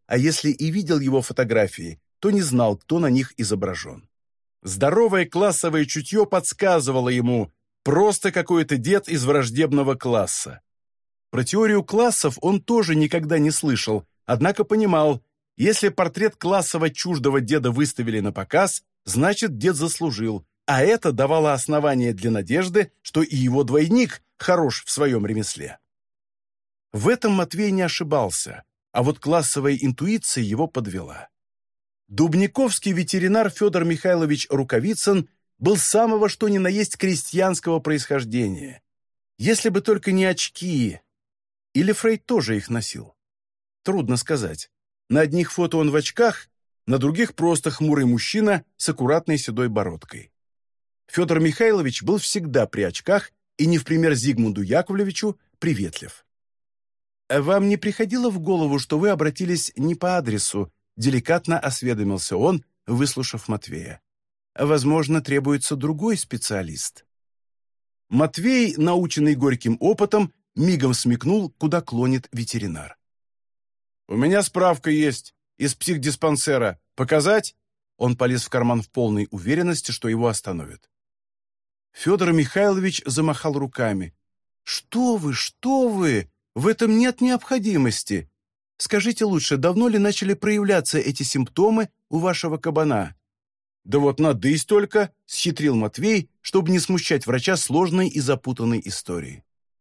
а если и видел его фотографии, то не знал, кто на них изображен. Здоровое классовое чутье подсказывало ему просто какой-то дед из враждебного класса. Про теорию классов он тоже никогда не слышал, однако понимал, если портрет классово чуждого деда выставили на показ, значит, дед заслужил, а это давало основание для надежды, что и его двойник хорош в своем ремесле. В этом Матвей не ошибался, а вот классовая интуиция его подвела. Дубниковский ветеринар Федор Михайлович Рукавицын был самого что ни на есть крестьянского происхождения. Если бы только не очки. Или Фрейд тоже их носил? Трудно сказать. На одних фото он в очках, на других просто хмурый мужчина с аккуратной седой бородкой. Федор Михайлович был всегда при очках и, не в пример Зигмунду Яковлевичу, приветлив. «Вам не приходило в голову, что вы обратились не по адресу?» — деликатно осведомился он, выслушав Матвея. «Возможно, требуется другой специалист». Матвей, наученный горьким опытом, мигом смекнул, куда клонит ветеринар. «У меня справка есть, из психдиспансера. Показать?» Он полез в карман в полной уверенности, что его остановят. Федор Михайлович замахал руками. «Что вы, что вы? В этом нет необходимости. Скажите лучше, давно ли начали проявляться эти симптомы у вашего кабана?» «Да вот надысь только», — схитрил Матвей, чтобы не смущать врача сложной и запутанной историей.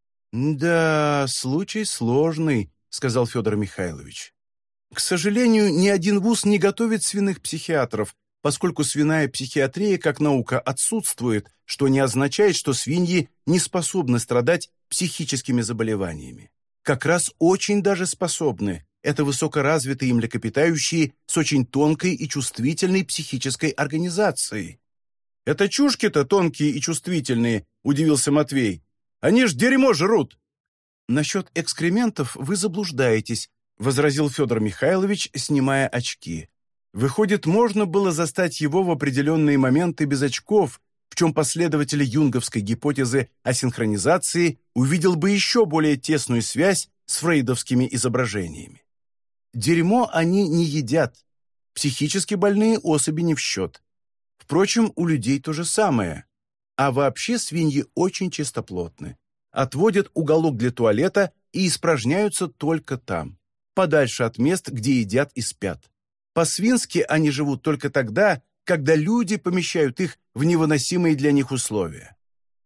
«Да, случай сложный», — сказал Федор Михайлович. «К сожалению, ни один вуз не готовит свиных психиатров, поскольку свиная психиатрия как наука отсутствует, что не означает, что свиньи не способны страдать психическими заболеваниями. Как раз очень даже способны. Это высокоразвитые млекопитающие с очень тонкой и чувствительной психической организацией». «Это чушки-то тонкие и чувствительные», — удивился Матвей. «Они ж дерьмо жрут». «Насчет экскрементов вы заблуждаетесь», — возразил Федор Михайлович, снимая очки. «Выходит, можно было застать его в определенные моменты без очков, в чем последователь юнговской гипотезы о синхронизации увидел бы еще более тесную связь с фрейдовскими изображениями. Дерьмо они не едят. Психически больные особи не в счет. Впрочем, у людей то же самое. А вообще свиньи очень чистоплотны. Отводят уголок для туалета и испражняются только там, подальше от мест, где едят и спят. По-свински они живут только тогда, когда люди помещают их в невыносимые для них условия».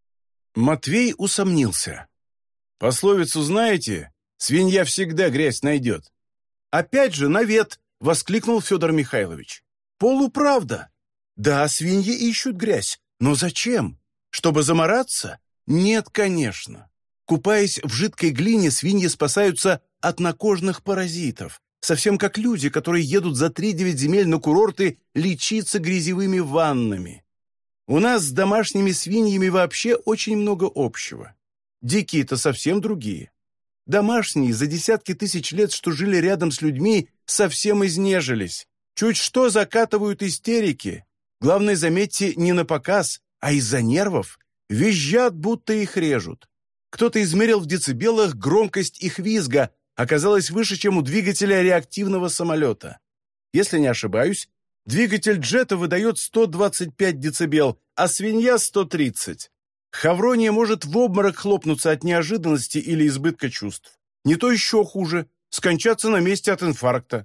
Матвей усомнился. «Пословицу знаете? Свинья всегда грязь найдет». «Опять же, навет!» — воскликнул Федор Михайлович. «Полуправда. Да, свиньи ищут грязь. Но зачем? Чтобы замараться? Нет, конечно. Купаясь в жидкой глине, свиньи спасаются от накожных паразитов, совсем как люди, которые едут за три-девять земель на курорты лечиться грязевыми ваннами. У нас с домашними свиньями вообще очень много общего. Дикие-то совсем другие. Домашние за десятки тысяч лет, что жили рядом с людьми, совсем изнежились. Чуть что закатывают истерики. Главное, заметьте, не на показ, а из-за нервов. Визжат, будто их режут. Кто-то измерил в децибелах громкость их визга, оказалась выше, чем у двигателя реактивного самолета. Если не ошибаюсь, двигатель джета выдает сто двадцать пять децибел, а свинья — сто тридцать. Хаврония может в обморок хлопнуться от неожиданности или избытка чувств. Не то еще хуже — скончаться на месте от инфаркта.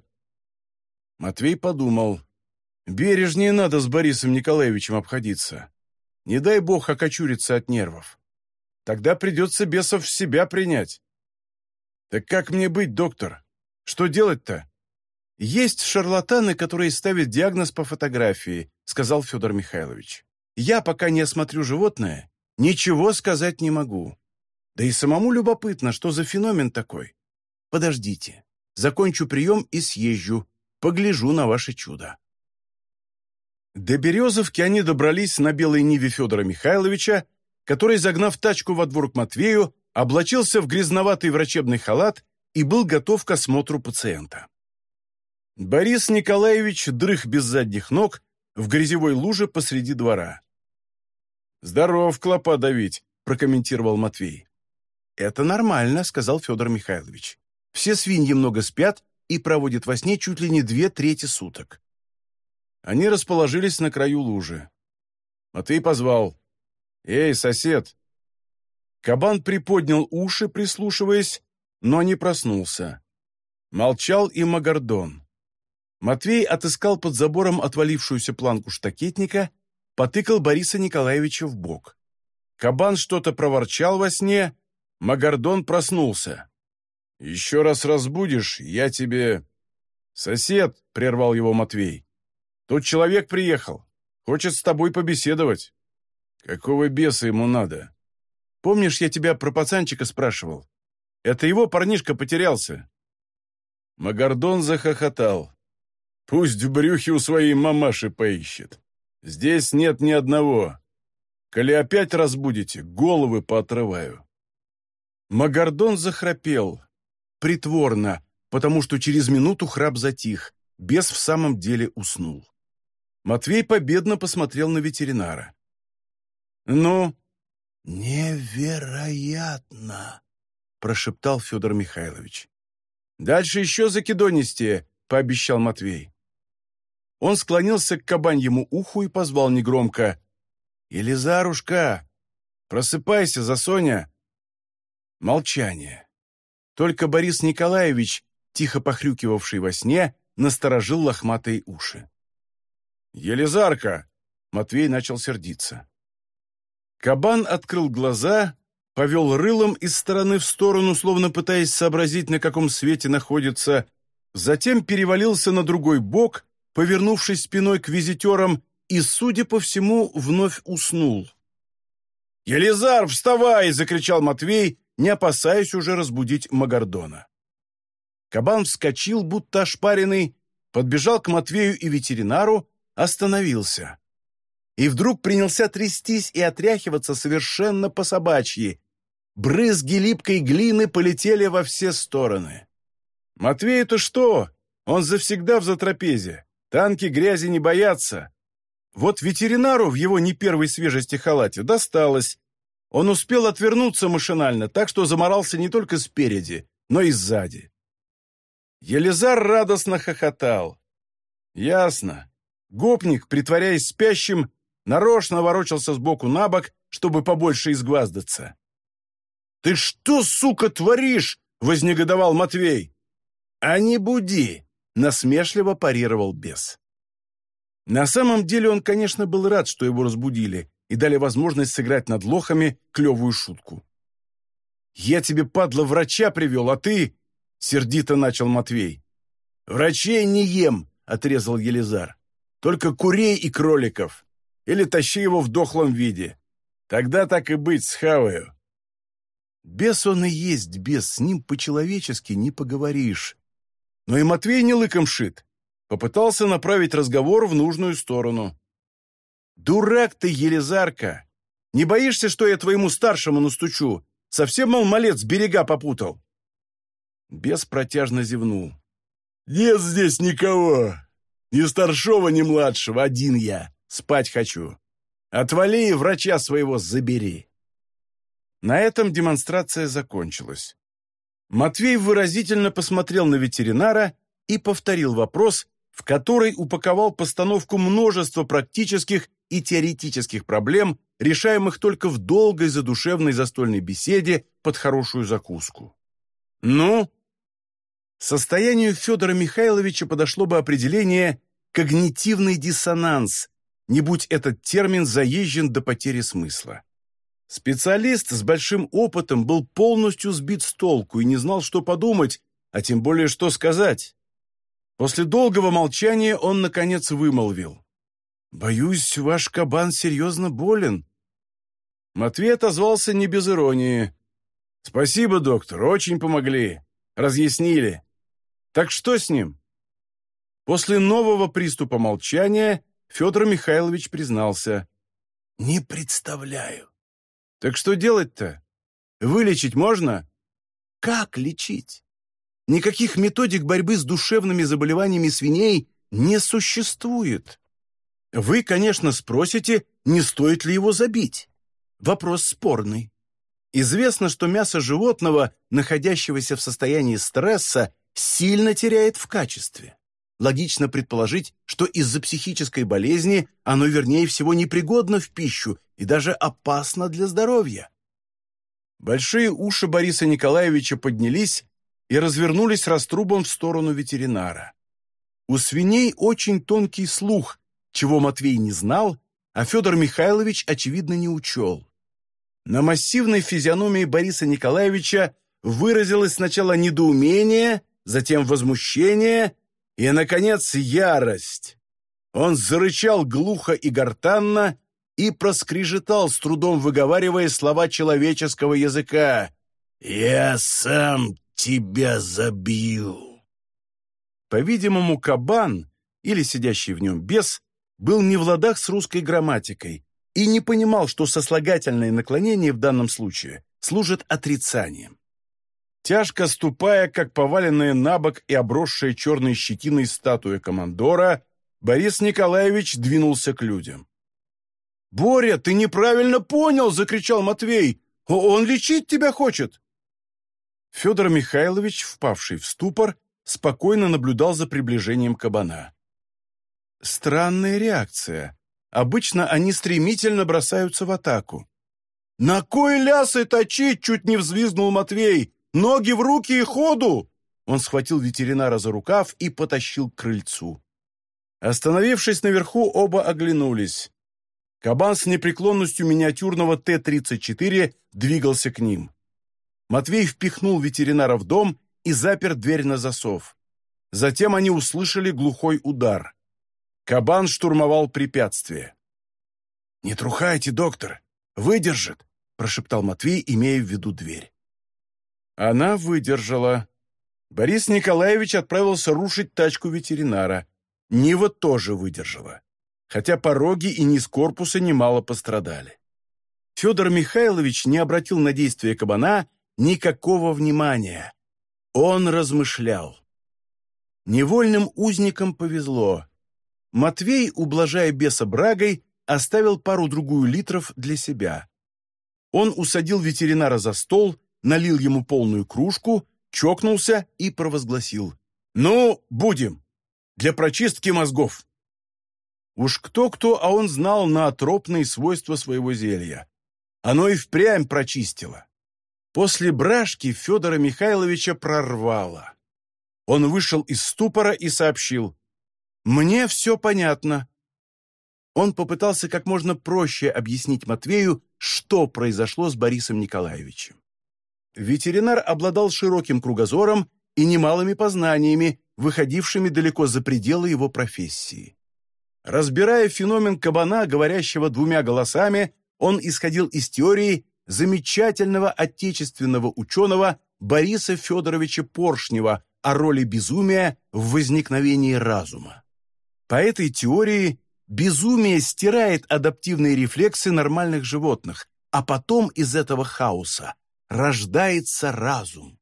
Матвей подумал. Бережнее надо с Борисом Николаевичем обходиться. Не дай бог окочуриться от нервов. Тогда придется бесов в себя принять. «Так как мне быть, доктор? Что делать-то?» «Есть шарлатаны, которые ставят диагноз по фотографии», — сказал Федор Михайлович. «Я, пока не осмотрю животное, ничего сказать не могу. Да и самому любопытно, что за феномен такой. Подождите, закончу прием и съезжу, погляжу на ваше чудо». До Березовки они добрались на белой Ниве Федора Михайловича, который, загнав тачку во двор к Матвею, облачился в грязноватый врачебный халат и был готов к осмотру пациента. Борис Николаевич дрых без задних ног в грязевой луже посреди двора. «Здоров, клопа давить», — прокомментировал Матвей. «Это нормально», — сказал Федор Михайлович. «Все свиньи много спят, и проводит во сне чуть ли не две трети суток. Они расположились на краю лужи. Матвей позвал: «Эй, сосед!» Кабан приподнял уши, прислушиваясь, но не проснулся. Молчал и Магордон. Матвей отыскал под забором отвалившуюся планку штакетника, потыкал Бориса Николаевича в бок. Кабан что-то проворчал во сне, Магордон проснулся. «Еще раз разбудишь, я тебе...» «Сосед», — прервал его Матвей, — «тут человек приехал, хочет с тобой побеседовать». «Какого беса ему надо?» «Помнишь, я тебя про пацанчика спрашивал? Это его парнишка потерялся». Магордон захохотал. «Пусть в брюхе у своей мамаши поищет. Здесь нет ни одного. Коли опять разбудите, головы поотрываю». Магордон захрапел. Притворно, потому что через минуту храп затих. Бес в самом деле уснул. Матвей победно посмотрел на ветеринара. «Ну?» «Невероятно!» — прошептал Федор Михайлович. «Дальше еще закидонистее», — пообещал Матвей. Он склонился к кабаньему уху и позвал негромко: «Елизарушка, просыпайся, засоня!» Молчание. Только Борис Николаевич, тихо похрюкивавший во сне, насторожил лохматые уши. «Елизарка!» — Матвей начал сердиться. Кабан открыл глаза, повел рылом из стороны в сторону, словно пытаясь сообразить, на каком свете находится, затем перевалился на другой бок, повернувшись спиной к визитерам, и, судя по всему, вновь уснул. «Елизар, вставай!» — закричал Матвей, не опасаясь уже разбудить Магордона. Кабан вскочил, будто ошпаренный, подбежал к Матвею и ветеринару, остановился. И вдруг принялся трястись и отряхиваться совершенно по-собачьи. Брызги липкой глины полетели во все стороны. «Матвею-то что? Он завсегда в затрапезе. Танки грязи не боятся. Вот ветеринару в его не первой свежести халате досталось. Он успел отвернуться машинально, так что заморался не только спереди, но и сзади». Елизар радостно хохотал. «Ясно. Гопник, притворяясь спящим, нарочно ворочался сбоку на бок, чтобы побольше изгваздаться. «Ты что, сука, творишь?» — вознегодовал Матвей. «А не буди!» — насмешливо парировал бес. На самом деле он, конечно, был рад, что его разбудили и дали возможность сыграть над лохами клевую шутку. «Я тебе, падла, врача привел, а ты...» — сердито начал Матвей. «Врачей не ем!» — отрезал Елизар. «Только курей и кроликов. Или тащи его в дохлом виде. Тогда так и быть, схаваю». Бес он и есть бес, с ним по-человечески не поговоришь. Но и Матвей не лыком шит. Попытался направить разговор в нужную сторону. «Дурак ты, Елизарка! Не боишься, что я твоему старшему настучу? Совсем, мол, малец берега попутал?» Бес протяжно зевнул. «Нет здесь никого. Ни старшего, ни младшего, один я. Спать хочу. Отвали и врача своего забери». На этом демонстрация закончилась. Матвей выразительно посмотрел на ветеринара и повторил вопрос, в который упаковал постановку множества практических и теоретических проблем, решаемых только в долгой задушевной застольной беседе под хорошую закуску. «Ну?» Состоянию Федора Михайловича подошло бы определение «когнитивный диссонанс», не будь этот термин заезжен до потери смысла. Специалист с большим опытом был полностью сбит с толку и не знал, что подумать, а тем более, что сказать. После долгого молчания он, наконец, вымолвил: «Боюсь, ваш кабан серьезно болен». Матвей отозвался не без иронии. «Спасибо, доктор, очень помогли. Разъяснили. Так что с ним?» После нового приступа молчания Федор Михайлович признался: «Не представляю». «Так что делать-то? Вылечить можно?» «Как лечить? Никаких методик борьбы с душевными заболеваниями свиней не существует. Вы, конечно, спросите, не стоит ли его забить. Вопрос спорный. Известно, что мясо животного, находящегося в состоянии стресса, сильно теряет в качестве. Логично предположить, что из-за психической болезни оно, вернее всего, непригодно в пищу и даже опасно для здоровья. Большие уши Бориса Николаевича поднялись и развернулись раструбом в сторону ветеринара. У свиней очень тонкий слух, чего Матвей не знал, а Федор Михайлович, очевидно, не учел. На массивной физиономии Бориса Николаевича выразилось сначала недоумение, затем возмущение и, наконец, ярость. Он зарычал глухо и гортанно и проскрежетал, с трудом выговаривая слова человеческого языка. «Я сам тебя забью!» По-видимому, кабан, или сидящий в нем бес, был не в ладах с русской грамматикой и не понимал, что сослагательное наклонение в данном случае служит отрицанием. Тяжко ступая, как поваленная на бок и обросшая черной щетиной статуя командора, Борис Николаевич двинулся к людям. «Боря, ты неправильно понял!» — закричал Матвей. «Он лечить тебя хочет!» Федор Михайлович, впавший в ступор, спокойно наблюдал за приближением кабана. Странная реакция. Обычно они стремительно бросаются в атаку. «На кой лясы точить?» — чуть не взвизгнул Матвей. «Ноги в руки и ходу!» Он схватил ветеринара за рукав и потащил к крыльцу. Остановившись наверху, оба оглянулись. Кабан с непреклонностью миниатюрного Т тридцать четыре двигался к ним. Матвей впихнул ветеринара в дом и запер дверь на засов. Затем они услышали глухой удар. Кабан штурмовал препятствие. «Не трухайте, доктор, выдержит», — прошептал Матвей, имея в виду дверь. Она выдержала. Борис Николаевич отправился рушить тачку ветеринара. Нива тоже выдержала, хотя пороги и низ корпуса немало пострадали. Федор Михайлович не обратил на действия кабана никакого внимания. Он размышлял. Невольным узникам повезло. Матвей, ублажая беса брагой, оставил пару-другую литров для себя. Он усадил ветеринара за стол, налил ему полную кружку, чокнулся и провозгласил: «Ну, будем! Для прочистки мозгов!» Уж кто-кто, а он знал наотропные свойства своего зелья. Оно и впрямь прочистило. После брашки Федора Михайловича прорвало. Он вышел из ступора и сообщил: «Мне все понятно». Он попытался как можно проще объяснить Матвею, что произошло с Борисом Николаевичем. Ветеринар обладал широким кругозором и немалыми познаниями, выходившими далеко за пределы его профессии. Разбирая феномен кабана, говорящего двумя голосами, он исходил из теории замечательного отечественного ученого Бориса Федоровича Поршнева о роли безумия в возникновении разума. По этой теории безумие стирает адаптивные рефлексы нормальных животных, а потом из этого хаоса рождается разум.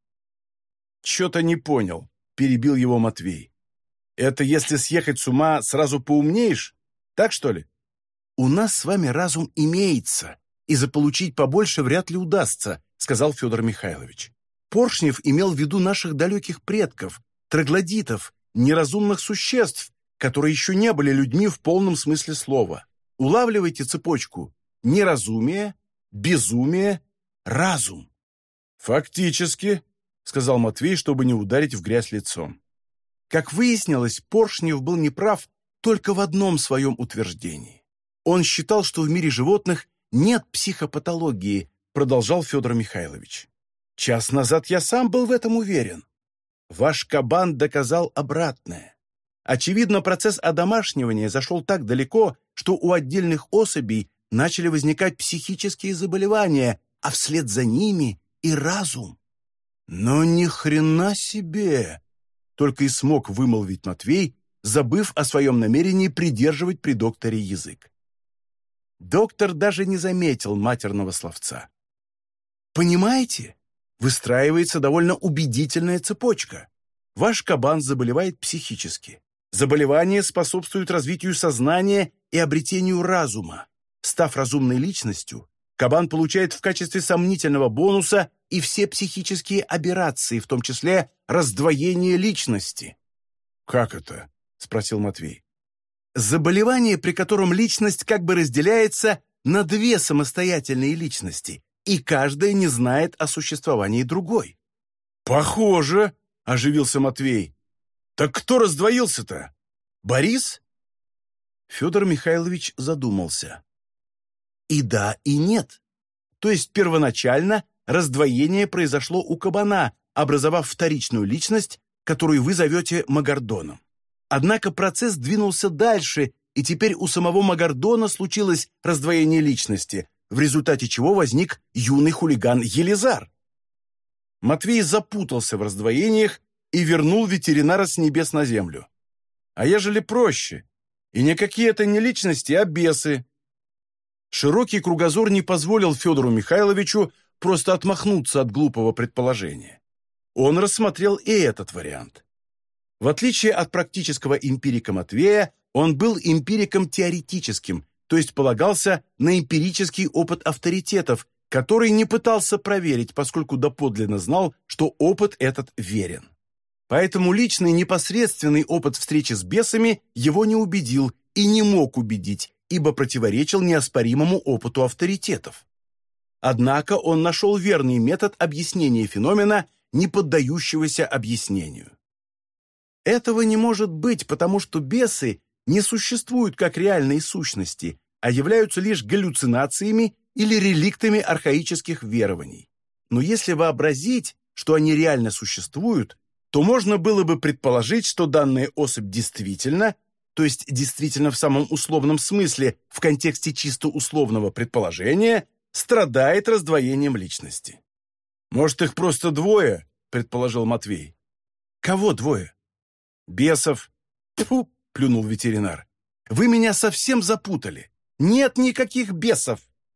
«Чё-то не понял», — перебил его Матвей. «Это если съехать с ума, сразу поумнеешь? Так что ли?» «У нас с вами разум имеется, и заполучить побольше вряд ли удастся», — сказал Федор Михайлович. «Поршнев имел в виду наших далеких предков, троглодитов, неразумных существ, которые еще не были людьми в полном смысле слова. Улавливайте цепочку: неразумие, безумие, разум». «Фактически», — сказал Матвей, чтобы не ударить в грязь лицом. Как выяснилось, Поршнев был неправ только в одном своем утверждении. Он считал, что в мире животных нет психопатологии, продолжал Федор Михайлович. Час назад я сам был в этом уверен. Ваш кабан доказал обратное. Очевидно, процесс одомашнивания зашел так далеко, что у отдельных особей начали возникать психические заболевания, а вслед за ними и разум. Но ни хрена себе! Только и смог вымолвить Матвей, забыв о своем намерении придерживать при докторе язык. Доктор даже не заметил матерного словца. Понимаете? Выстраивается довольно убедительная цепочка. Ваш кабан заболевает психически. Заболевание способствует развитию сознания и обретению разума. Став разумной личностью, кабан получает в качестве сомнительного бонуса и все психические аберрации, в том числе раздвоение личности». «Как это?» — спросил Матвей. «Заболевание, при котором личность как бы разделяется на две самостоятельные личности, и каждая не знает о существовании другой». «Похоже», — оживился Матвей. «Так кто раздвоился-то? Борис?» Федор Михайлович задумался. «И да, и нет. То есть первоначально раздвоение произошло у кабана, образовав вторичную личность, которую вы зовете Магордоном. Однако процесс двинулся дальше, и теперь у самого Магордона случилось раздвоение личности, в результате чего возник юный хулиган Елизар». Матвей запутался в раздвоениях и вернул ветеринара с небес на землю. «А ежели проще? И никакие это не личности, а бесы». Широкий кругозор не позволил Федору Михайловичу просто отмахнуться от глупого предположения. Он рассмотрел и этот вариант. В отличие от практического эмпирика Матвея, он был эмпириком теоретическим, то есть полагался на эмпирический опыт авторитетов, который не пытался проверить, поскольку доподлинно знал, что опыт этот верен. Поэтому личный непосредственный опыт встречи с бесами его не убедил и не мог убедить, ибо противоречил неоспоримому опыту авторитетов. Однако он нашел верный метод объяснения феномена, не поддающегося объяснению. Этого не может быть, потому что бесы не существуют как реальные сущности, а являются лишь галлюцинациями или реликтами архаических верований. Но если вообразить, что они реально существуют, то можно было бы предположить, что данная особь действительно, то есть действительно в самом условном смысле, в контексте чисто условного предположения, страдает раздвоением личности. «Может, их просто двое?» – предположил Матвей. «Кого двое?» «Бесов». «Тьфу!» – плюнул ветеринар. «Вы меня совсем запутали. Нет никаких бесов!»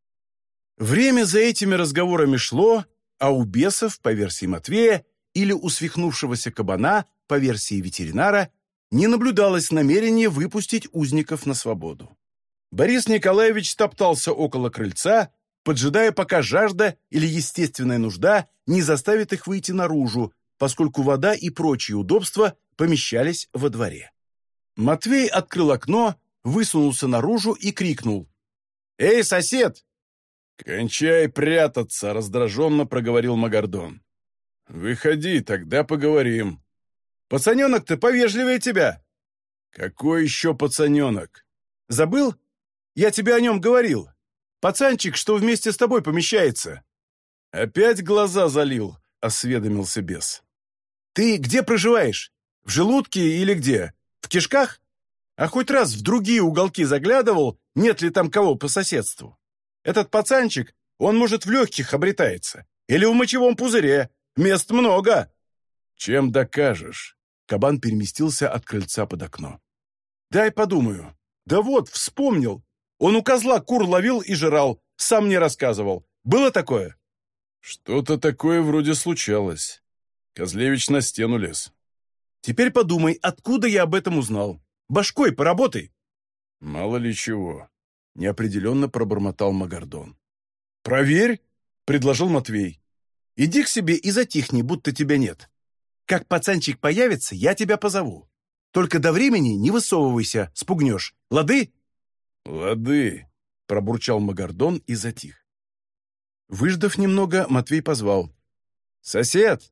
Время за этими разговорами шло, а у бесов, по версии Матвея, или у свихнувшегося кабана, по версии ветеринара, не наблюдалось намерения выпустить узников на свободу. Борис Николаевич топтался около крыльца, поджидая, пока жажда или естественная нужда не заставит их выйти наружу, поскольку вода и прочие удобства помещались во дворе. Матвей открыл окно, высунулся наружу и крикнул: «Эй, сосед!» «Кончай прятаться!» — раздраженно проговорил Магордон. «Выходи, тогда поговорим». «Пацаненок-то повежливее тебя». «Какой еще пацаненок?» «Забыл? Я тебе о нем говорил. Пацанчик, что вместе с тобой помещается». «Опять глаза залил», — осведомился бес. «Ты где проживаешь? В желудке или где? В кишках? А хоть раз в другие уголки заглядывал, нет ли там кого по соседству? Этот пацанчик, он, может, в легких обретается. Или в мочевом пузыре. Мест много». «Чем докажешь?» Кабан переместился от крыльца под окно. «Дай подумаю. Да вот, вспомнил. Он у козла кур ловил и жрал. Сам мне рассказывал. Было такое?» «Что-то такое вроде случалось. Козлевич на стену лез». «Теперь подумай, откуда я об этом узнал. Башкой поработай». «Мало ли чего», — неопределенно пробормотал Магордон. «Проверь», — предложил Матвей. «Иди к себе и затихни, будто тебя нет. Как пацанчик появится, я тебя позову. Только до времени не высовывайся, спугнешь. Лады?» «Лады», — пробурчал Магордон и затих. Выждав немного, Матвей позвал: «Сосед!»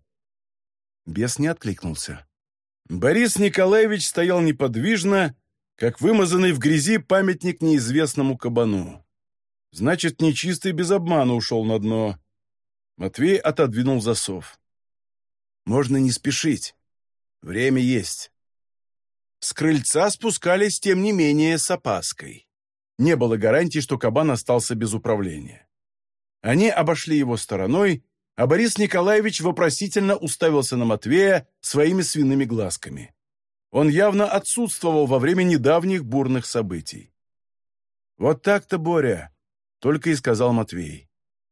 Бес не откликнулся. Борис Николаевич стоял неподвижно, как вымазанный в грязи памятник неизвестному кабану. Значит, нечистый без обмана ушел на дно. Матвей отодвинул засов. «Можно не спешить. Время есть». С крыльца спускались, тем не менее, с опаской. Не было гарантии, что кабан остался без управления. Они обошли его стороной, а Борис Николаевич вопросительно уставился на Матвея своими свиными глазками. Он явно отсутствовал во время недавних бурных событий. «Вот так-то, Боря», — только и сказал Матвей.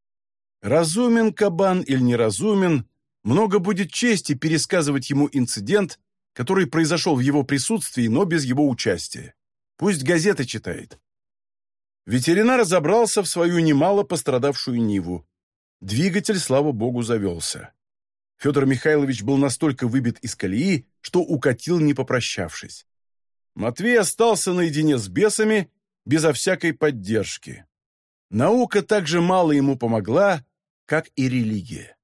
Разумен кабан или неразумен, много будет чести пересказывать ему инцидент, который произошел в его присутствии, но без его участия. Пусть газеты читает. Ветеринар забрался в свою немало пострадавшую ниву. Двигатель, слава богу, завелся. Федор Михайлович был настолько выбит из колеи, что укатил, не попрощавшись. Матвей остался наедине с бесами, безо всякой поддержки. Наука так же мало ему помогла, как и религия.